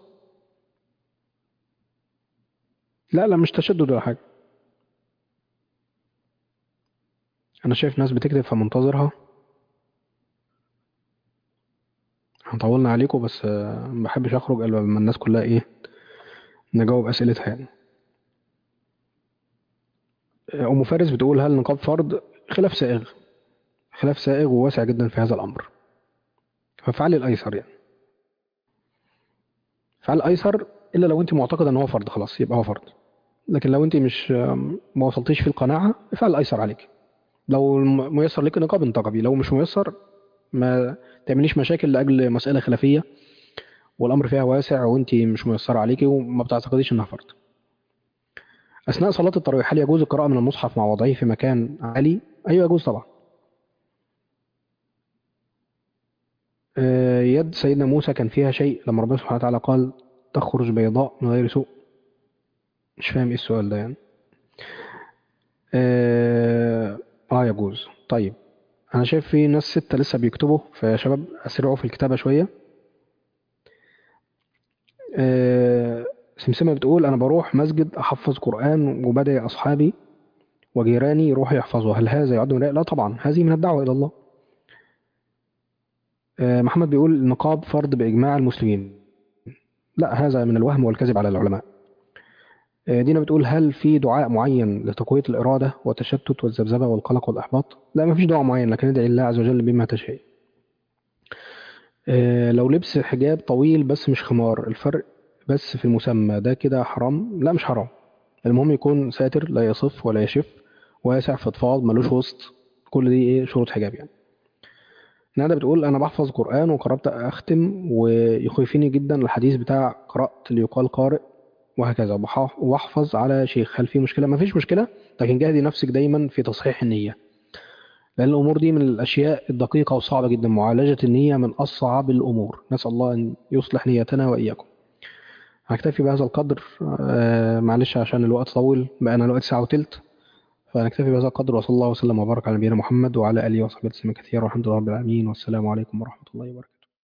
لا لا، مش تشدد ولا حاجة. أنا شايف ناس بتكتب فمنتظرها. طولنا عليكم، بس آه، ما بحبش أخرج إلا لما الناس كلها إيه نجاوب أسئلتها يعني. آه، أم فارس بتقول هل نقاب فرض؟ خلاف سائغ، خلاف سائغ وواسع جدا في هذا الأمر، فافعلي الأيسر يعني. فعل الأيسر، إلا لو أنت معتقد أن هو فرض خلاص يبقى هو فرض. لكن لو أنت مش آم، ما وصلتيش في القناعة، افعل الأيسر عليك. لو الم- ميسر لك نقاب انتقبي، لو مش ميسر ما تعمليش مشاكل لأجل مسألة خلافية والأمر فيها واسع وأنت مش ميسرة عليكي وما بتعتقديش إنها فرض. أثناء صلاة التراويح هل يجوز القراءة من المصحف مع وضعه في مكان عالي؟ أيوة يجوز طبعا. آه، يد سيدنا موسى كان فيها شيء لما ربنا سبحانه وتعالى قال تخرج بيضاء من غير سوء. مش فاهم إيه السؤال ده يعني. آه, آه يجوز. طيب أنا شايف في ناس ستة لسه بيكتبوا، فيا شباب أسرعوا في الكتابة شوية. آه، سمسمة بتقول أنا بروح مسجد أحفظ قرآن وبدعي أصحابي وجيراني يروحوا يحفظوا، هل هذا يعد من رياء؟ لا طبعا، هذه من الدعوة إلى الله. آه، محمد بيقول النقاب فرض بإجماع المسلمين. لا، هذا من الوهم والكذب على العلماء. آه، دينا بتقول هل في دعاء معين لتقوية الإرادة والتشتت والذبذبة والقلق والإحباط؟ لا، ما فيش دعاء معين، لكن ادعي الله عز وجل بما تشاء. آه، لو لبس حجاب طويل بس مش خمار، الفرق بس في المسمى ده كده حرام؟ لا مش حرام، المهم يكون ساتر لا يصف ولا يشف، واسع فضفاض ملوش وسط. كل دي ايه شروط حجاب يعني. ندى بتقول انا بحفظ قرآن وقربت اختم ويخيفني جدا الحديث بتاع قرأت ليقال قارئ وهكذا، وبح- وبحفظ على شيخ، هل في مشكلة؟ ما فيش مشكلة، لكن جاهدي نفسك دايما في تصحيح النية، لأن الأمور دي من الأشياء الدقيقة وصعبة جدا. معالجة النية من أصعب الأمور، نسأل الله أن يصلح نيتنا وإياكم. هكتفي بهذا القدر. آه معلش عشان الوقت طول، بقى الوقت ساعة وتلت، فنكتفي بهذا القدر. وصلى الله وسلم وبارك على نبينا محمد وعلى آله وصحبه وسلم كثيرا، والحمد لله رب العالمين، والسلام عليكم ورحمة الله وبركاته.